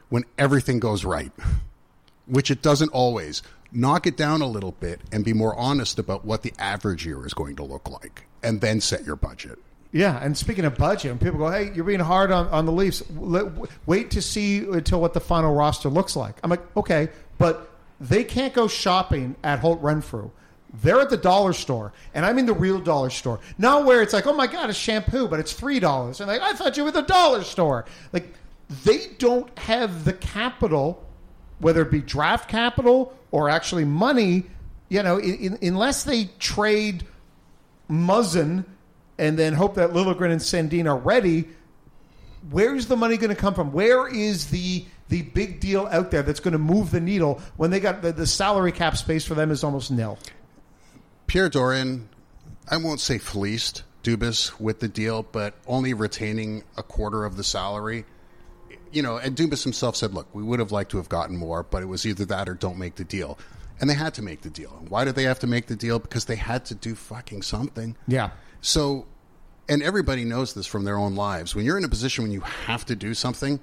Speaker 3: when everything goes right, which it doesn't always. Knock it down a little bit and be more honest about what the average year is going to look like, and then set your budget.
Speaker 2: Yeah, and speaking of budget, and people go, hey, you're being hard on, on the Leafs. Let, wait to see until what the final roster looks like. I'm like, okay, but they can't go shopping at Holt Renfrew. They're at the dollar store, and I'm in the real dollar store. Not where it's like, oh, my God, it's shampoo, but it's three dollars. And like, I thought you were the dollar store. Like, they don't have the capital, whether it be draft capital or actually money, you know, in, in, unless they trade Muzzin and then hope that Liljegren and Sandin are ready, where's the money going to come from? Where is the the big deal out there that's going to move the needle when they got the, the salary cap space for them is almost nil?
Speaker 3: Pierre Dorion, I won't say fleeced Dubas with the deal, but only retaining a quarter of the salary. You know, and Dubas himself said, look, we would have liked to have gotten more, but it was either that or don't make the deal. And they had to make the deal. Why did they have to make the deal? Because they had to do fucking something.
Speaker 2: Yeah.
Speaker 3: So, and everybody knows this from their own lives. When you're in a position when you have to do something,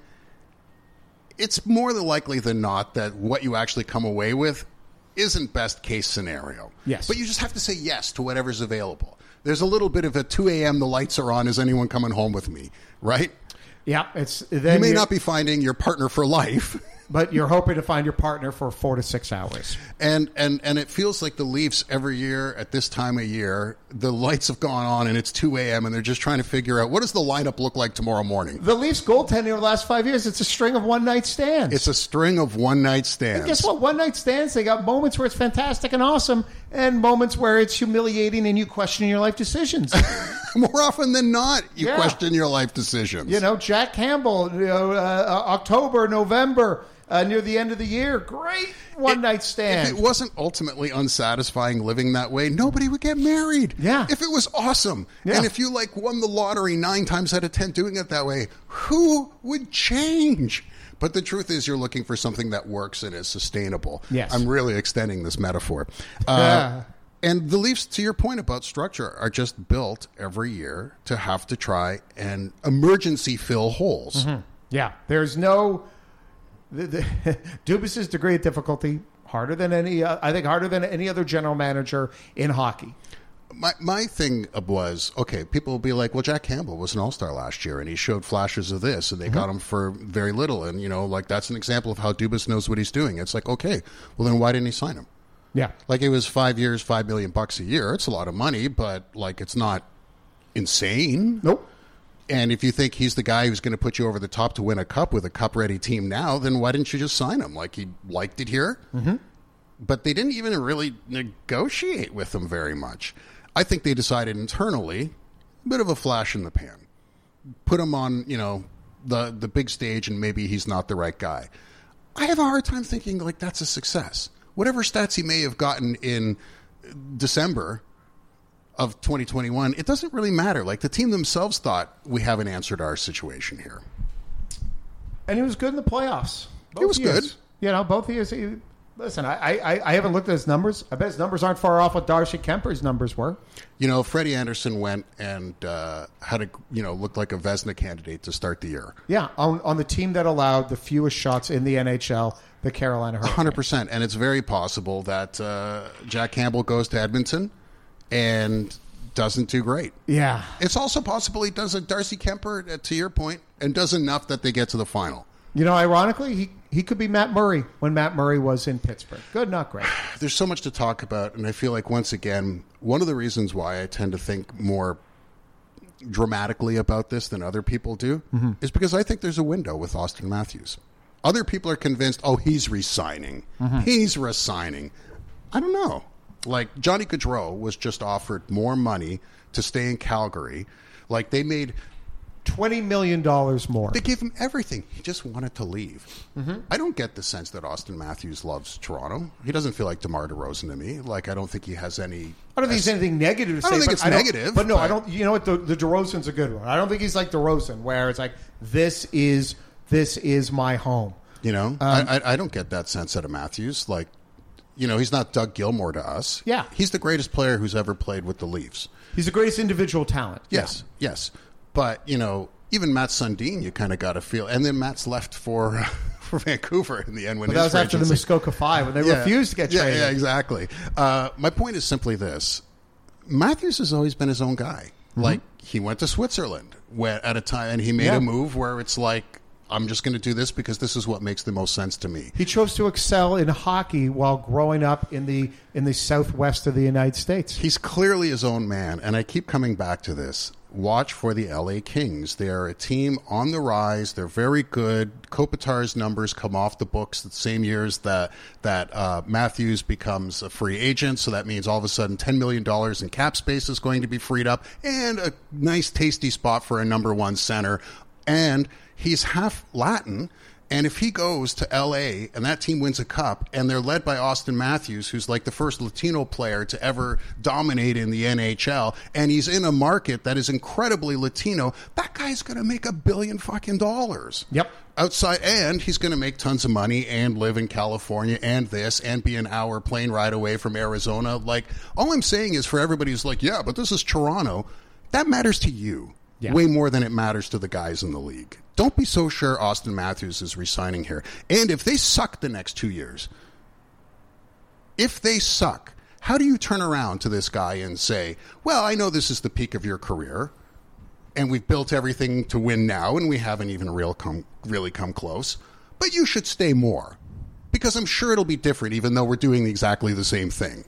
Speaker 3: it's more than likely than not that what you actually come away with isn't best case scenario.
Speaker 2: Yes.
Speaker 3: But you just have to say yes to whatever's available. There's a little bit of a two a.m. the lights are on, is anyone coming home with me, right?
Speaker 2: Yeah, it's then
Speaker 3: you may not be finding your partner for life,
Speaker 2: but you're hoping to find your partner for four to six hours.
Speaker 3: And and and it feels like the Leafs every year at this time of year, the lights have gone on and it's two a.m. and they're just trying to figure out what does the lineup look like tomorrow morning.
Speaker 2: The Leafs goaltending over the last five years, it's a string of one night stands.
Speaker 3: It's a string of one night stands.
Speaker 2: And guess what? One night stands, they got moments where it's fantastic and awesome, and moments where it's humiliating and you question your life decisions.
Speaker 3: More often than not, you
Speaker 2: yeah.
Speaker 3: question your life decisions.
Speaker 2: You know, Jack Campbell, you know, uh, October, November, uh, near the end of the year, great one-night stand.
Speaker 3: If it wasn't ultimately unsatisfying living that way, nobody would get married.
Speaker 2: Yeah.
Speaker 3: If it was awesome.
Speaker 2: Yeah.
Speaker 3: And if you, like, won the lottery nine times out of ten doing it that way, who would change? But the truth is you're looking for something that works and is sustainable.
Speaker 2: Yes.
Speaker 3: I'm really extending this metaphor. Uh,
Speaker 2: yeah.
Speaker 3: And the Leafs, to your point about structure, are just built every year to have to try and emergency fill holes.
Speaker 2: Mm-hmm. Yeah. There's no... The, the, Dubas' degree of difficulty, harder than any... Uh, I think harder than any other general manager in hockey.
Speaker 3: My my thing was, okay, people will be like, well, Jack Campbell was an all-star last year, and he showed flashes of this, and they mm-hmm. got him for very little. And, you know, like, that's an example of how Dubas knows what he's doing. It's like, okay, well, then why didn't he sign him?
Speaker 2: Yeah.
Speaker 3: Like, it was five years, five million bucks a year. It's a lot of money, but, like, it's not insane.
Speaker 2: Nope.
Speaker 3: And if you think he's the guy who's going to put you over the top to win a cup with a cup-ready team now, then why didn't you just sign him? Like, he liked it here.
Speaker 2: Mm-hmm.
Speaker 3: But they didn't even really negotiate with him very much. I think they decided internally, a bit of a flash in the pan. Put him on, you know, the, the big stage, and maybe he's not the right guy. I have a hard time thinking, like, that's a success. Whatever stats he may have gotten in December of twenty twenty-one, it doesn't really matter. Like, the team themselves thought we haven't answered our situation here.
Speaker 2: And he was good in the playoffs. Both
Speaker 3: He was
Speaker 2: years.
Speaker 3: good.
Speaker 2: You know, both years. He, listen, I, I I haven't looked at his numbers. I bet his numbers aren't far off what Darcy Kemper's numbers were.
Speaker 3: You know, Freddie Anderson went and uh, had a, you know, looked like a Vezina candidate to start the year.
Speaker 2: Yeah, on, on the team that allowed the fewest shots in the N H L, the Carolina Hurricanes.
Speaker 3: one hundred percent. And it's very possible that uh, Jack Campbell goes to Edmonton and doesn't do great.
Speaker 2: Yeah.
Speaker 3: It's also possible he does a Darcy Kemper, uh, to your point, and does enough that they get to the final.
Speaker 2: You know, ironically, he, he could be Matt Murray when Matt Murray was in Pittsburgh. Good, not great.
Speaker 3: There's so much to talk about, and I feel like, once again, one of the reasons why I tend to think more dramatically about this than other people do mm-hmm. is because I think there's a window with Auston Matthews. Other people are convinced, oh, he's resigning. Mm-hmm. He's resigning. I don't know. Like, Johnny Gaudreau was just offered more money to stay in Calgary. Like, they made...
Speaker 2: twenty million dollars more.
Speaker 3: They gave him everything. He just wanted to leave.
Speaker 2: Mm-hmm.
Speaker 3: I don't get the sense that Auston Matthews loves Toronto. He doesn't feel like DeMar DeRozan to me. Like, I don't think he has any...
Speaker 2: I don't think there's anything negative to say.
Speaker 3: I don't think
Speaker 2: but
Speaker 3: it's
Speaker 2: I don't,
Speaker 3: negative.
Speaker 2: But no,
Speaker 3: but...
Speaker 2: I don't... You know what? The, the DeRozan's a good one. I don't think he's like DeRozan, where it's like, this is this is my home.
Speaker 3: You know?
Speaker 2: Um,
Speaker 3: I, I, I don't get that sense out of Matthews. Like, you know, he's not Doug Gilmour to us.
Speaker 2: Yeah.
Speaker 3: He's the greatest player who's ever played with the Leafs.
Speaker 2: He's the greatest individual talent.
Speaker 3: Yes, yeah. yes. But, you know, even Matt Sundin, you kind of got to feel... And then Matt's left for for Vancouver in the end when
Speaker 2: But that was
Speaker 3: his
Speaker 2: after the
Speaker 3: free agency-
Speaker 2: Muskoka Five when they
Speaker 3: Yeah.
Speaker 2: refused to get
Speaker 3: yeah,
Speaker 2: traded.
Speaker 3: Yeah, exactly. Uh, my point is simply this: Matthews has always been his own guy.
Speaker 2: Mm-hmm.
Speaker 3: Like he went to Switzerland where, at a time, and he made
Speaker 2: Yeah.
Speaker 3: a move where it's like, I'm just going to do this because this is what makes the most sense to me.
Speaker 2: He chose to excel in hockey while growing up in the in the southwest of the United States.
Speaker 3: He's clearly his own man, and I keep coming back to this. Watch for the L A Kings. They're a team on the rise. They're very good. Kopitar's numbers come off the books the same years that that uh, Matthews becomes a free agent. So that means all of a sudden ten million dollars in cap space is going to be freed up, and a nice, tasty spot for a number one center. And he's half Latin. And if he goes to L A and that team wins a cup and they're led by Austin Matthews, who's like the first Latino player to ever dominate in the N H L, and he's in a market that is incredibly Latino, that guy's going to make a billion fucking dollars.
Speaker 2: Yep.
Speaker 3: Outside, and he's going to make tons of money and live in California and this and be an hour plane ride away from Arizona. Like, all I'm saying is for everybody who's like, yeah, but this is Toronto, that matters to you.
Speaker 2: Yeah.
Speaker 3: Way more than it matters to the guys in the league. Don't be so sure Austin Matthews is resigning here. And if they suck the next two years, if they suck, how do you turn around to this guy and say, well, I know this is the peak of your career, and we've built everything to win now, and we haven't even real come, really come close, but you should stay more. Because I'm sure it'll be different, even though we're doing exactly the same thing.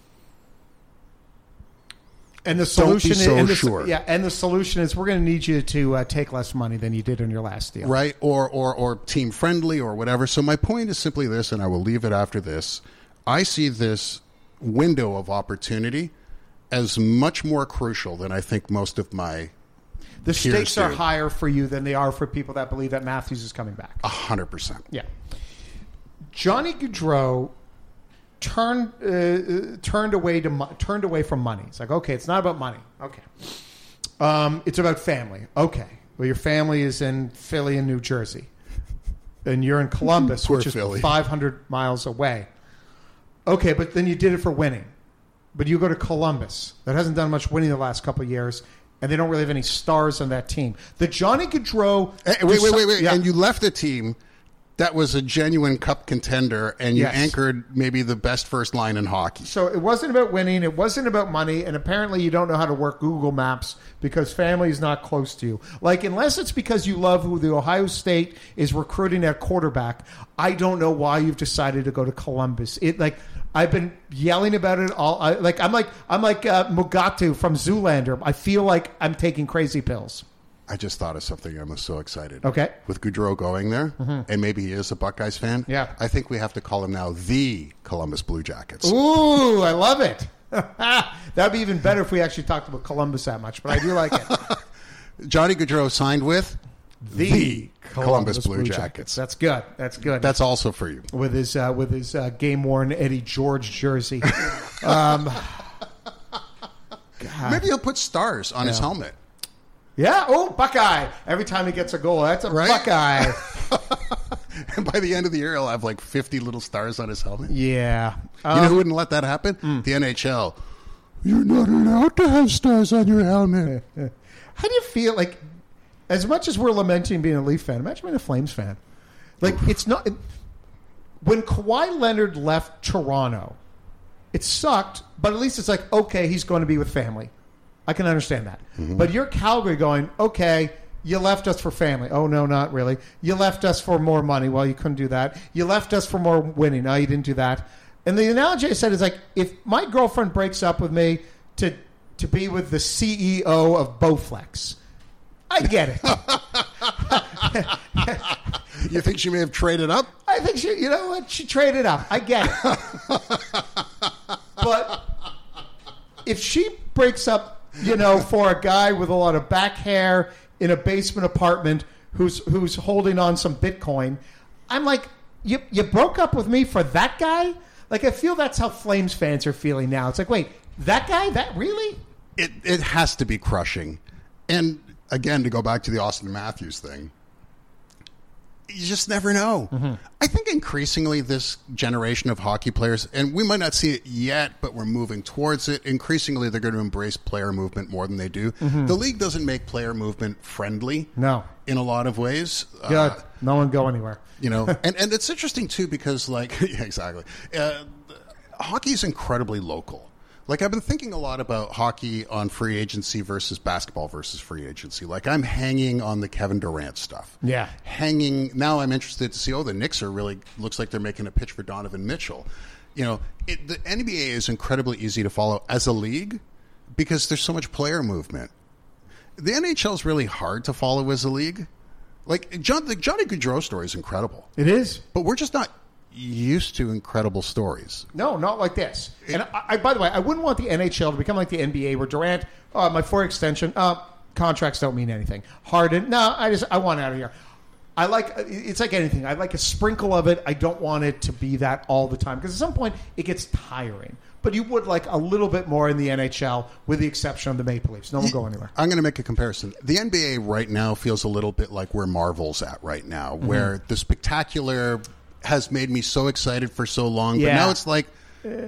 Speaker 2: And the solution
Speaker 3: Don't be so
Speaker 2: is, and the,
Speaker 3: sure.
Speaker 2: yeah, and the solution is we're going to need you to uh, take less money than you did in your last deal.
Speaker 3: Right, or, or or team friendly or whatever. So my point is simply this, and I will leave it after this. I see this window of opportunity as much more crucial than I think most of my
Speaker 2: The
Speaker 3: peers
Speaker 2: stakes are
Speaker 3: do.
Speaker 2: higher for you than they are for people that believe that Matthews is coming back.
Speaker 3: A hundred percent.
Speaker 2: Yeah. Johnny Gaudreau turned uh, turned away to mo- turned away from money. It's like, okay, it's not about money. Okay, um, it's about family. Okay, well, your family is in Philly and New Jersey, and you're in Columbus,
Speaker 3: Poor
Speaker 2: which is
Speaker 3: Philly.
Speaker 2: five hundred miles away. Okay, but then you did it for winning. But you go to Columbus, that hasn't done much winning the last couple of years, and they don't really have any stars on that team. The Johnny Gaudreau,
Speaker 3: Hey, wait, wait, wait, wait.
Speaker 2: Yeah.
Speaker 3: And you left a team that was a genuine cup contender, and you
Speaker 2: Yes.
Speaker 3: anchored maybe the best first line in hockey.
Speaker 2: So it wasn't about winning. It wasn't about money. And apparently you don't know how to work Google Maps because family is not close to you. Like, unless it's because you love who the Ohio State is recruiting at quarterback, I don't know why you've decided to go to Columbus. It like I've been yelling about it all. I, like I'm like I'm like uh, Mugatu from Zoolander. I feel like I'm taking crazy pills.
Speaker 3: I just thought of something. I'm so excited.
Speaker 2: Okay.
Speaker 3: With Gaudreau going there, and maybe he is a Buckeyes fan.
Speaker 2: Yeah.
Speaker 3: I think we have to call him now the Columbus Blue Jackets.
Speaker 2: Ooh, I love it. That'd be even better if we actually talked about Columbus that much, but I do like it.
Speaker 3: Johnny Gaudreau signed with the, Columbus, Blue, Jackets.
Speaker 2: That's good. That's good.
Speaker 3: That's also for you.
Speaker 2: with his uh, with his uh, game worn Eddie George jersey. um, God.
Speaker 3: Maybe he'll put stars on his
Speaker 2: Yeah.
Speaker 3: helmet.
Speaker 2: Yeah. Oh, Buckeye! Every time he gets a goal, that's a
Speaker 3: Right?
Speaker 2: Buckeye.
Speaker 3: And by the end of the year, he'll have like fifty little stars on his helmet.
Speaker 2: Yeah.
Speaker 3: You
Speaker 2: Um,
Speaker 3: know who wouldn't let that happen? The N H L. You're not allowed to have stars on your helmet.
Speaker 2: how do you feel like? As much as we're lamenting being a Leaf fan, imagine being a Flames fan. Like it's not. It, when Kawhi Leonard left Toronto, it sucked, but at least it's like, okay, he's going to be with family. I can understand that. But you're Calgary going, okay, you left us for family. Oh, no, not really. You left us for more money. Well, you couldn't do that. You left us for more winning. No, you didn't do that. And the analogy I said is like, if my girlfriend breaks up with me to to be with the C E O of Bowflex, I get it.
Speaker 3: You think she may have traded up?
Speaker 2: I think she, you know what? She traded up. I get it. But if she breaks up, you know, for a guy with a lot of back hair in a basement apartment who's who's holding on some Bitcoin, I'm like, you you broke up with me for that guy? Like, I feel that's how Flames fans are feeling now. It's like, wait, that guy? That really?
Speaker 3: It it has to be crushing. And again, to go back to the Austin Matthews thing, you just never know. Mm-hmm. I think increasingly this generation of hockey players, and we might not see it yet, but we're moving towards it. Increasingly, they're going to embrace player movement more than they do. Mm-hmm. The league doesn't make player movement friendly.
Speaker 2: No.
Speaker 3: In a lot of ways.
Speaker 2: Good. Uh, no one go anywhere.
Speaker 3: You know, and, and it's interesting, too, because, like, yeah, exactly. Uh, hockey is incredibly local. Like, I've been thinking a lot about hockey on free agency versus basketball versus free agency. Like, I'm hanging on the Kevin Durant stuff.
Speaker 2: Yeah.
Speaker 3: Hanging. Now I'm interested to see, oh, the Knicks are really, looks like they're making a pitch for Donovan Mitchell. You know, it, the N B A is incredibly easy to follow as a league because there's so much player movement. The N H L is really hard to follow as a league. Like, John, the Johnny Gaudreau story is incredible.
Speaker 2: It is.
Speaker 3: But we're just not used to incredible stories.
Speaker 2: No, not like this. It, and I, I, by the way, I wouldn't want the N H L to become like the N B A, where Durant, uh, my four extension, uh, contracts don't mean anything. Harden, no, I just I want out of here. I like it's like anything. I like a sprinkle of it. I don't want it to be that all the time because at some point it gets tiring. But you would like a little bit more in the N H L, with the exception of the Maple Leafs. No one will go anywhere.
Speaker 3: I'm going to make a comparison. The N B A right now feels a little bit like where Marvel's at right now, mm-hmm. where the spectacular has made me so excited for so long,
Speaker 2: yeah.
Speaker 3: but now it's like,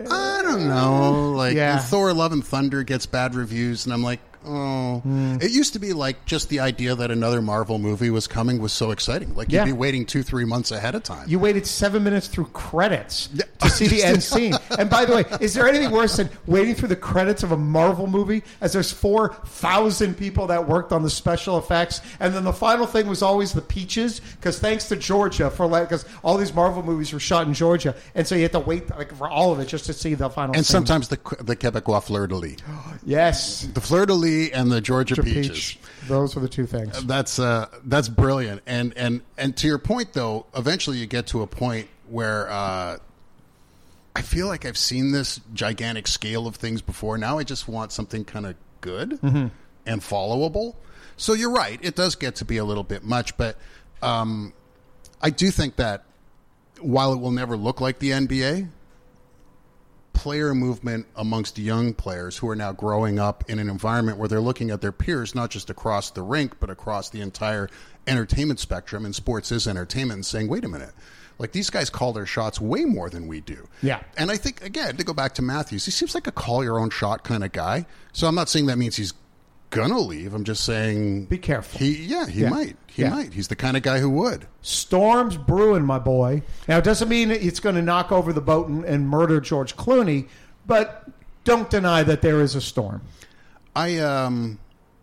Speaker 3: I don't know, like
Speaker 2: yeah.
Speaker 3: Thor Love and Thunder gets bad reviews, and I'm like, oh. Mm. It used to be like just the idea that another Marvel movie was coming was so exciting. Like
Speaker 2: yeah.
Speaker 3: you'd be waiting two, three months ahead of time.
Speaker 2: You waited seven minutes through credits to see the end scene. And by the way, is there anything worse than waiting through the credits of a Marvel movie as there's four thousand people that worked on the special effects, and then the final thing was always the peaches, because thanks to Georgia for like, because all these Marvel movies were shot in Georgia, and so you had to wait like for all of it just to see the final.
Speaker 3: And
Speaker 2: thing.
Speaker 3: sometimes the the Quebecois fleur de lis.
Speaker 2: Yes,
Speaker 3: the fleur de lis and the Georgia peaches.
Speaker 2: Peach. Those are the two things.
Speaker 3: That's uh, that's brilliant. And and and to your point, though, eventually you get to a point where uh, I feel like I've seen this gigantic scale of things before. Now I just want something kind of good mm-hmm. and followable. So you're right; it does get to be a little bit much, but um, I do think that while it will never look like the N B A, player movement amongst young players who are now growing up in an environment where they're looking at their peers, not just across the rink, but across the entire entertainment spectrum, and sports is entertainment, and saying, wait a minute, like these guys call their shots way more than we do.
Speaker 2: Yeah.
Speaker 3: And I think, again, to go back to Matthews, he seems like a call your own shot kind of guy. So I'm not saying that means he's going to leave. I'm just saying...
Speaker 2: Be careful.
Speaker 3: He, yeah, he
Speaker 2: yeah.
Speaker 3: might. He
Speaker 2: yeah.
Speaker 3: might. He's the kind of guy who would.
Speaker 2: Storms brewing, my boy. Now, it doesn't mean it's going to knock over the boat and, and murder George Clooney, but don't deny that there is a storm.
Speaker 3: I um,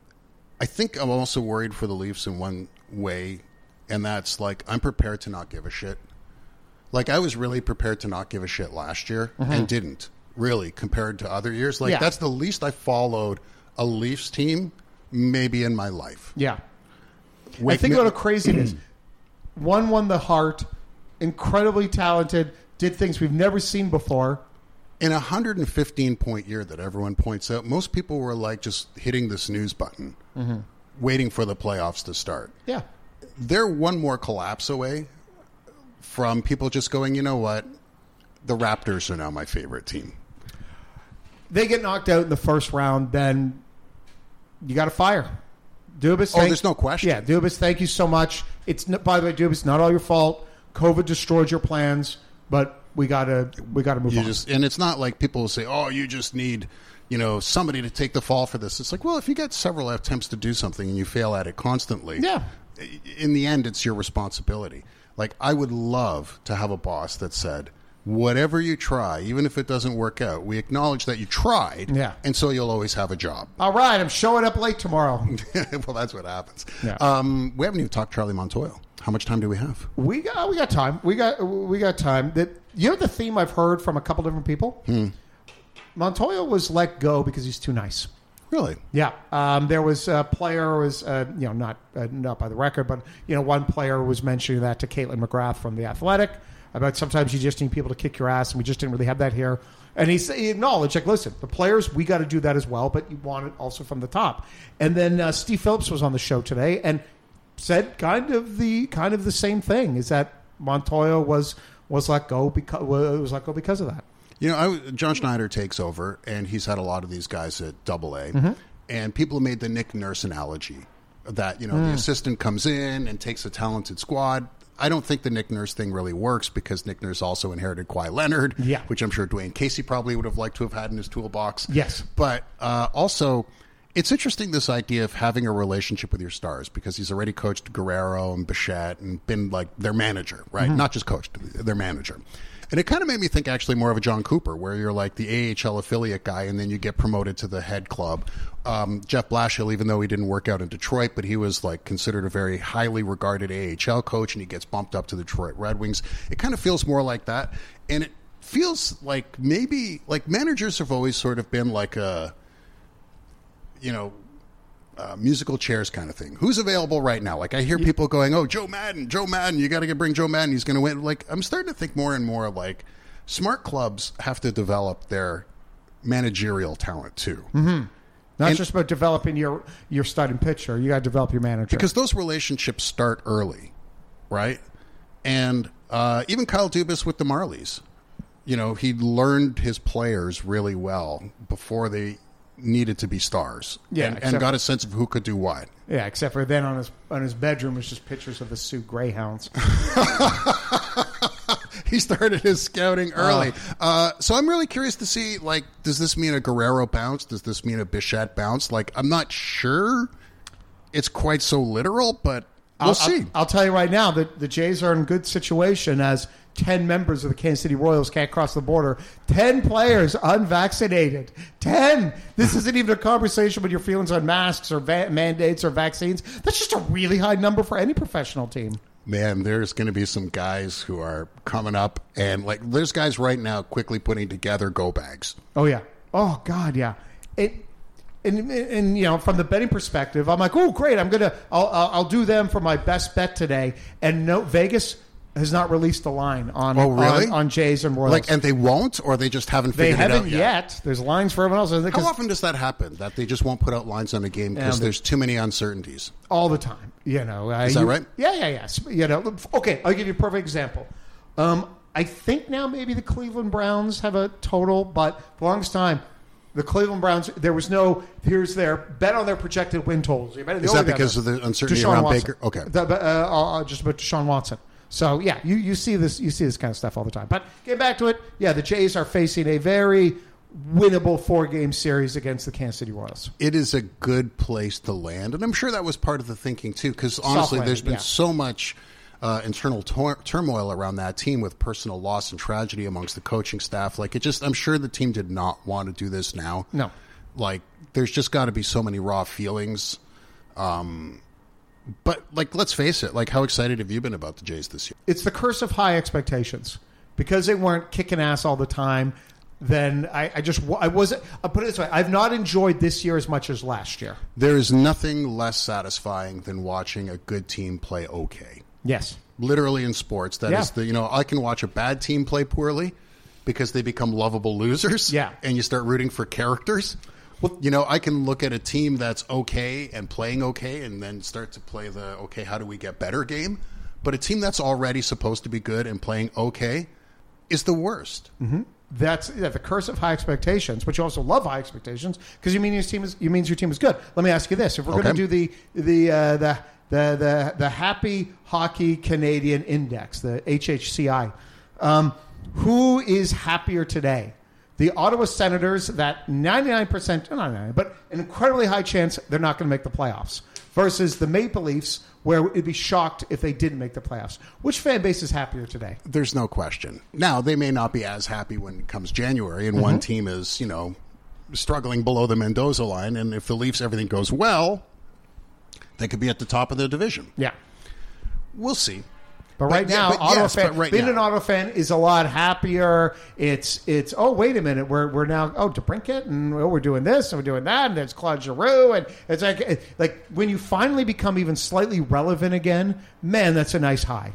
Speaker 3: I think I'm also worried for the Leafs in one way, and that's like I'm prepared to not give a shit. Like I was really prepared to not give a shit last year mm-hmm. and didn't really compared to other years. Like
Speaker 2: yeah.
Speaker 3: that's the least I followed a Leafs team maybe in my life.
Speaker 2: Yeah.
Speaker 3: Wake
Speaker 2: I think
Speaker 3: me-
Speaker 2: about how crazy it is. One won the Hart, incredibly talented, did things we've never seen before.
Speaker 3: In a one hundred fifteen point year that everyone points out, most people were like just hitting the snooze button, mm-hmm. waiting for the playoffs to start.
Speaker 2: Yeah.
Speaker 3: They're one more collapse away from people just going, you know what, the Raptors are now my favorite team.
Speaker 2: They get knocked out in the first round, then you got to fire. Dubas.
Speaker 3: Oh,
Speaker 2: thank,
Speaker 3: there's no question.
Speaker 2: Yeah, Dubas, thank you so much. It's by the way, Dubas, not all your fault. COVID destroyed your plans, but we gotta we gotta move
Speaker 3: you
Speaker 2: on.
Speaker 3: Just, and it's not like people will say, "Oh, you just need, you know, somebody to take the fall for this." It's like, well, if you get several attempts to do something and you fail at it constantly,
Speaker 2: yeah.
Speaker 3: in the end, it's your responsibility. Like, I would love to have a boss that said, whatever you try, even if it doesn't work out, we acknowledge that you tried,
Speaker 2: yeah.
Speaker 3: and so you'll always have a job.
Speaker 2: All right, I'm showing up late tomorrow.
Speaker 3: Well, that's what happens.
Speaker 2: Yeah.
Speaker 3: Um, we haven't even talked Charlie Montoyo. How much time do we have?
Speaker 2: We got we got time. We got we got time. That you know the theme I've heard from a couple different people.
Speaker 3: Hmm.
Speaker 2: Montoyo was let go because he's too nice.
Speaker 3: Really?
Speaker 2: Yeah. Um, there was a player was uh, you know not uh, not by the record, but you know one player was mentioning that to Caitlin McGrath from The Athletic about sometimes you just need people to kick your ass, and we just didn't really have that here. And he, he acknowledged, like, listen, the players, we got to do that as well, but you want it also from the top. And then uh, Steve Phillips was on the show today and said kind of the kind of the same thing, is that Montoyo was was let go because was let go because of that.
Speaker 3: You know, I, John Schneider takes over, and he's had a lot of these guys at Double A,
Speaker 2: mm-hmm.
Speaker 3: and people have made the Nick Nurse analogy that, you know, mm. the assistant comes in and takes a talented squad. I don't think the Nick Nurse thing really works because Nick Nurse also inherited Kawhi Leonard,
Speaker 2: Yeah.
Speaker 3: which I'm sure Dwayne Casey probably would have liked to have had in his toolbox.
Speaker 2: Yes.
Speaker 3: But uh, also, it's interesting, this idea of having a relationship with your stars, because he's already coached Guerrero and Bichette and been like their manager, right?
Speaker 2: Mm-hmm.
Speaker 3: Not just coached, their manager. And it kind of made me think actually more of a John Cooper, where you're like the A H L affiliate guy and then you get promoted to the head club. Um, Jeff Blashill, even though he didn't work out in Detroit, but he was like considered a very highly regarded A H L coach, and he gets bumped up to the Detroit Red Wings. It kind of feels more like that. And it feels like maybe like managers have always sort of been like a, you know, Uh, musical chairs kind of thing. Who's available right now? Like I hear people going, "Oh, Joe Madden, Joe Madden, you got to bring Joe Madden. He's going to win." Like I'm starting to think more and more like smart clubs have to develop their managerial talent too.
Speaker 2: Mm-hmm. Not
Speaker 3: And-
Speaker 2: just about developing your your starting pitcher. You got to develop your manager.
Speaker 3: Because those relationships start early, right? And uh, even Kyle Dubas with the Marlies, you know, he learned his players really well before they needed to be stars,
Speaker 2: Yeah,
Speaker 3: and, and
Speaker 2: except-
Speaker 3: got a sense of who could do what.
Speaker 2: Yeah, except for then on his on his bedroom was just pictures of the Sioux Greyhounds.
Speaker 3: He started his scouting early. Uh, so I'm really curious to see, like, does this mean a Guerrero bounce? Does this mean a Bichette bounce? Like, I'm not sure it's quite so literal, but we'll
Speaker 2: I'll,
Speaker 3: see.
Speaker 2: I'll, I'll tell you right now that the Jays are in good situation as ten members of the Kansas City Royals can't cross the border. ten players unvaccinated. ten. This isn't even a conversation with your feelings on masks or va- mandates or vaccines. That's just a really high number for any professional team.
Speaker 3: Man, there's going to be some guys who are coming up, and, like, there's guys right now quickly putting together go bags.
Speaker 2: Oh, yeah. Oh, God, yeah. It, and, and, you know, from the betting perspective, I'm like, oh, great. I'm going to, I'll, I'll I'll do them for my best bet today. And no, Vegas has not released the line on,
Speaker 3: Oh, really?
Speaker 2: on, on Jays and Royals.
Speaker 3: Like, and they won't, or they just haven't
Speaker 2: they
Speaker 3: figured it out
Speaker 2: haven't
Speaker 3: yet?
Speaker 2: yet. There's lines for everyone else.
Speaker 3: How
Speaker 2: Because
Speaker 3: often does that happen, that they just won't put out lines on a game because
Speaker 2: Yeah, but-
Speaker 3: there's too many uncertainties?
Speaker 2: all the time, you know. Uh,
Speaker 3: Is that
Speaker 2: you-
Speaker 3: right?
Speaker 2: Yeah, yeah, yeah. You know, okay, I'll give you a perfect example. Um, I think now maybe the Cleveland Browns have a total, but for the longest time, the Cleveland Browns, there was no, here's their bet on their projected win totals. You bet- they
Speaker 3: Is
Speaker 2: only
Speaker 3: that
Speaker 2: got
Speaker 3: because
Speaker 2: the-
Speaker 3: of the uncertainty
Speaker 2: Deshaun
Speaker 3: around
Speaker 2: Watson.
Speaker 3: Baker? Okay.
Speaker 2: The, uh, uh, just about Deshaun Watson. So yeah, you, you see this you see this kind of stuff all the time. But get back to it. Yeah, the Jays are facing a very winnable four game series against the Kansas City Royals.
Speaker 3: It is a good place to land, and I'm sure that was part of the thinking too, because honestly
Speaker 2: landing,
Speaker 3: there's been
Speaker 2: yeah.
Speaker 3: so much uh, internal tor- turmoil around that team with personal loss and tragedy amongst the coaching staff. Like, it just, I'm sure the team did not want to do this now.
Speaker 2: No.
Speaker 3: Like, there's just got to be so many raw feelings. Um, but, like, let's face it, like, how excited have you been about the Jays this year?
Speaker 2: It's the curse of high expectations. Because they weren't kicking ass all the time, then I, I just I wasn't. I'll put it this way: I've not enjoyed this year as much as last year.
Speaker 3: There is nothing less satisfying than watching a good team play okay.
Speaker 2: Yes,
Speaker 3: Literally in sports, that is
Speaker 2: Yeah.
Speaker 3: the, you know, I can watch a bad team play poorly because they become lovable losers.
Speaker 2: Yeah.
Speaker 3: And you start rooting for characters.
Speaker 2: Well-
Speaker 3: You know, I can look at a team that's okay and playing okay and then start to play the, okay, how do we get better game? But a team that's already supposed to be good and playing okay is the worst.
Speaker 2: Mm-hmm. That's yeah, the curse of high expectations. But you also love high expectations because you mean your team is you means your team is good. Let me ask you this: if we're
Speaker 3: Okay.
Speaker 2: going to do the the uh, the the the the Happy Hockey Canadian Index, the H H C I, um, who is happier today? The Ottawa Senators, that ninety-nine percent, not ninety-nine, but an incredibly high chance they're not going to make the playoffs, versus the Maple Leafs, where it'd be shocked if they didn't make the playoffs. Which fan base is happier today?
Speaker 3: There's no question. Now, they may not be as happy when it comes January and
Speaker 2: Mm-hmm.
Speaker 3: one team is, you know, struggling below the Mendoza line. And if the Leafs, everything goes well, they could be at the top of the division.
Speaker 2: Yeah.
Speaker 3: We'll see.
Speaker 2: But right
Speaker 3: But yeah,
Speaker 2: now,
Speaker 3: but
Speaker 2: Ottawa
Speaker 3: yes,
Speaker 2: fan,
Speaker 3: but right
Speaker 2: being
Speaker 3: now.
Speaker 2: an Ottawa fan is a lot happier. It's it's oh wait a minute, we're we're now oh DeBrincat and oh, we're doing this and we're doing that and there's Claude Giroux and it's like like when you finally become even slightly relevant again, man, that's a nice high.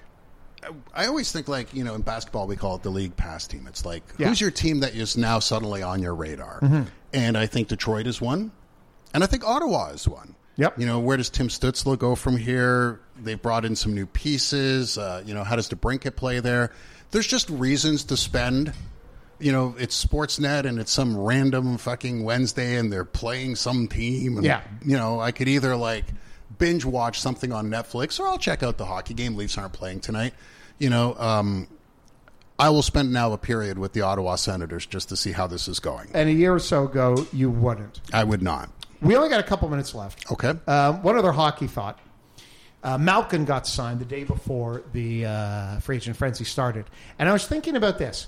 Speaker 3: I always think, like, you know, in basketball, we call it the league pass team. It's like,
Speaker 2: Yeah.
Speaker 3: who's your team that is now suddenly on your radar?
Speaker 2: Mm-hmm.
Speaker 3: And I think Detroit is one. And I think Ottawa is one.
Speaker 2: Yep.
Speaker 3: You know, where does Tim Stützle go from here? They've brought in some new pieces. Uh, you know, how does DeBrincat play there? There's just reasons to spend. You know, it's Sportsnet and it's some random fucking Wednesday and they're playing some team. And,
Speaker 2: Yeah.
Speaker 3: you know, I could either, like, binge watch something on Netflix, or I'll check out the hockey game. Leafs aren't playing tonight. You know, um, I will spend now a period with the Ottawa Senators just to see how this is going.
Speaker 2: And a year or so ago, you wouldn't.
Speaker 3: I would not.
Speaker 2: We only got a couple minutes left.
Speaker 3: Okay.
Speaker 2: Um, one other hockey thought. Uh, Malkin got signed the day before the uh, free agent frenzy started. And I was thinking about this.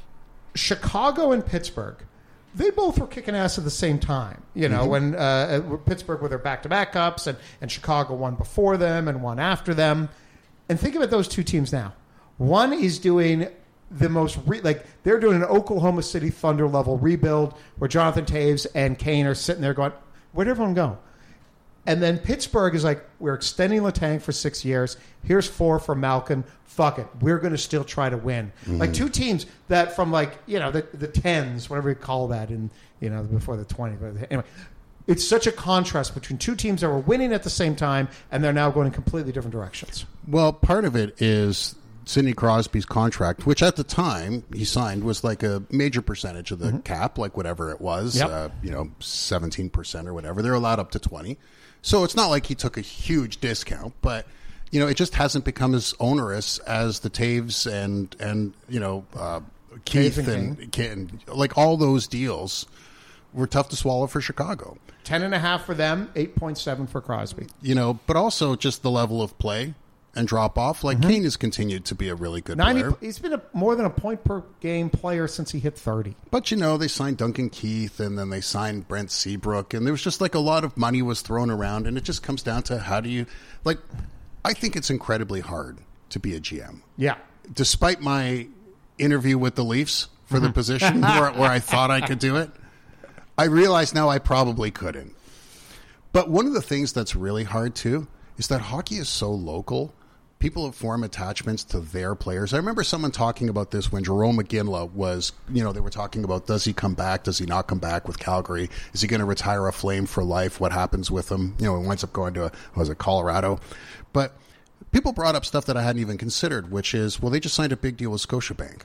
Speaker 2: Chicago and Pittsburgh, they both were kicking ass at the same time. You know, mm-hmm. when uh, Pittsburgh were their back-to-back cups, and, and Chicago won before them and one after them. And think about those two teams now. One is doing the most, re- like, they're doing an Oklahoma City Thunder level rebuild where Jonathan Taves and Kane are sitting there going, where'd everyone go? And then Pittsburgh is like, we're extending Letang for six years. Here's four for Malkin. Fuck it. We're going to still try to win. Mm-hmm. Like two teams that from like, you know, the, the tens, whatever you call that, in, you know, before the twenty. But anyway, it's such a contrast between two teams that were winning at the same time, and they're now going in completely different directions.
Speaker 3: Well, part of it is Sidney Crosby's contract, which at the time he signed was like a major percentage of the mm-hmm. cap, like whatever it was,
Speaker 2: yep.
Speaker 3: uh, you know, seventeen percent or whatever. They're allowed up to twenty. So it's not like he took a huge discount, but, you know, it just hasn't become as onerous as the Taves and, and you know, uh, Keith and, and, and like all those deals were tough to swallow for Chicago.
Speaker 2: Ten and a half for them, eight point seven for Crosby.
Speaker 3: You know, but also just the level of play and drop off. Like mm-hmm. Kane has continued to be a really good ninety, player.
Speaker 2: He's been a, more than a point per game player since he hit thirty.
Speaker 3: But, you know, they signed Duncan Keith and then they signed Brent Seabrook. And there was just like a lot of money was thrown around. And it just comes down to how do you, like, I think it's incredibly hard to be a G M.
Speaker 2: Yeah.
Speaker 3: Despite my interview with the Leafs for the position where, where I thought I could do it, I realize now I probably couldn't. But one of the things that's really hard, too, is that hockey is so local. People have formed attachments to their players. I remember someone talking about this when Jarome Iginla was, you know, they were talking about, does he come back? Does he not come back with Calgary? Is he going to retire a Flame for life? What happens with him? You know, he winds up going to, a, was it Colorado? But people brought up stuff that I hadn't even considered, which is, well, they just signed a big deal with Scotiabank.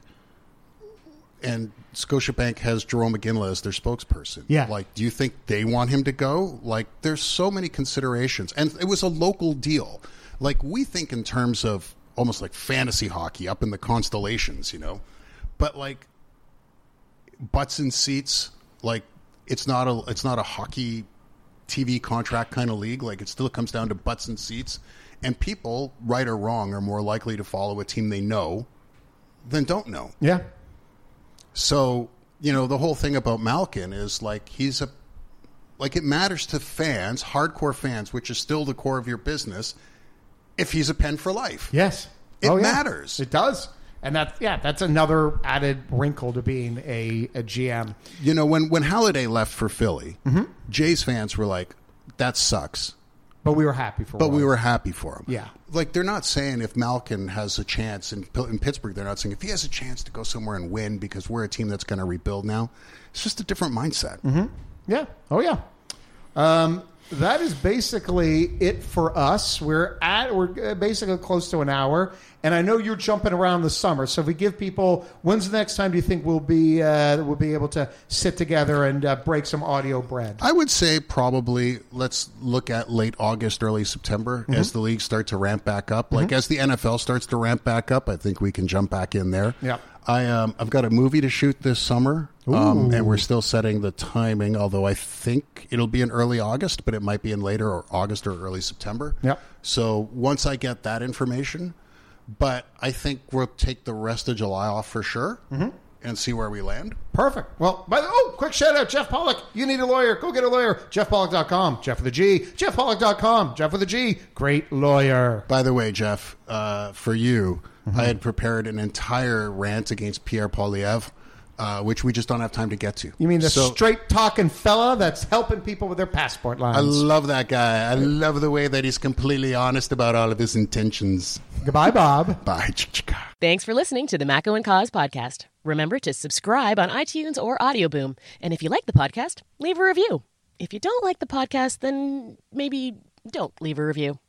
Speaker 3: And Scotiabank has Jarome Iginla as their spokesperson.
Speaker 2: Yeah.
Speaker 3: Like, do you think they want him to go? Like, there's so many considerations. And it was a local deal. Like, we think in terms of almost like fantasy hockey up in the constellations, you know. But, like, butts and seats, like, it's not a it's not a hockey T V contract kind of league. Like, it still comes down to butts and seats. And people, right or wrong, are more likely to follow a team they know than don't know.
Speaker 2: Yeah.
Speaker 3: So, you know, the whole thing about Malkin is, like, he's a, like, it matters to fans, hardcore fans, which is still the core of your business, if he's a pen for life.
Speaker 2: Yes.
Speaker 3: It
Speaker 2: oh, yeah.
Speaker 3: matters.
Speaker 2: It does. And that, yeah, that's another added wrinkle to being a, a G M.
Speaker 3: You know, when, when Halliday left for Philly,
Speaker 2: mm-hmm.
Speaker 3: Jays fans were like, that sucks.
Speaker 2: But we were happy for him.
Speaker 3: But we were happy for him.
Speaker 2: Yeah.
Speaker 3: Like, they're not saying if Malkin has a chance in, in Pittsburgh, they're not saying if he has a chance to go somewhere and win because we're a team that's going to rebuild now. It's just a different mindset.
Speaker 2: Mm-hmm. Yeah. Oh, yeah. Um, that is basically it for us. We're at, we're basically close to an hour. And I know you're jumping around the summer. So if we give people, when's the next time do you think we'll be uh, we'll be able to sit together and uh, break some audio bread?
Speaker 3: I would say probably let's look at late August, early September mm-hmm. as the leagues start to ramp back up. Like mm-hmm. as the N F L starts to ramp back up, I think we can jump back in there.
Speaker 2: Yeah.
Speaker 3: I, um, I've got a movie to shoot this summer, um, and we're still setting the timing, although I think it'll be in early August, but it might be in later or August or early September.
Speaker 2: Yeah.
Speaker 3: So once I get that information, but I think we'll take the rest of July off for sure
Speaker 2: mm-hmm.
Speaker 3: and see where we land.
Speaker 2: Perfect. Well, by the oh, quick shout out, Jeff Pollock. You need a lawyer. Go get a lawyer. Jeff Pollock dot com. Jeff with a G. Jeff Pollock dot com. Jeff with a G. Great lawyer.
Speaker 3: By the way, Jeff, uh, for you,
Speaker 2: mm-hmm.
Speaker 3: I had prepared an entire rant against Pierre Poilievre, uh, which we just don't have time to get to.
Speaker 2: You mean the
Speaker 3: so,
Speaker 2: straight-talking fella that's helping people with their passport lines?
Speaker 3: I love that guy. I love the way that he's completely honest about all of his intentions.
Speaker 2: Goodbye, Bob.
Speaker 3: Bye.
Speaker 1: Thanks for listening to the Macco and Cause podcast. Remember to subscribe on iTunes or Audio Boom. And if you like the podcast, leave a review. If you don't like the podcast, then maybe don't leave a review.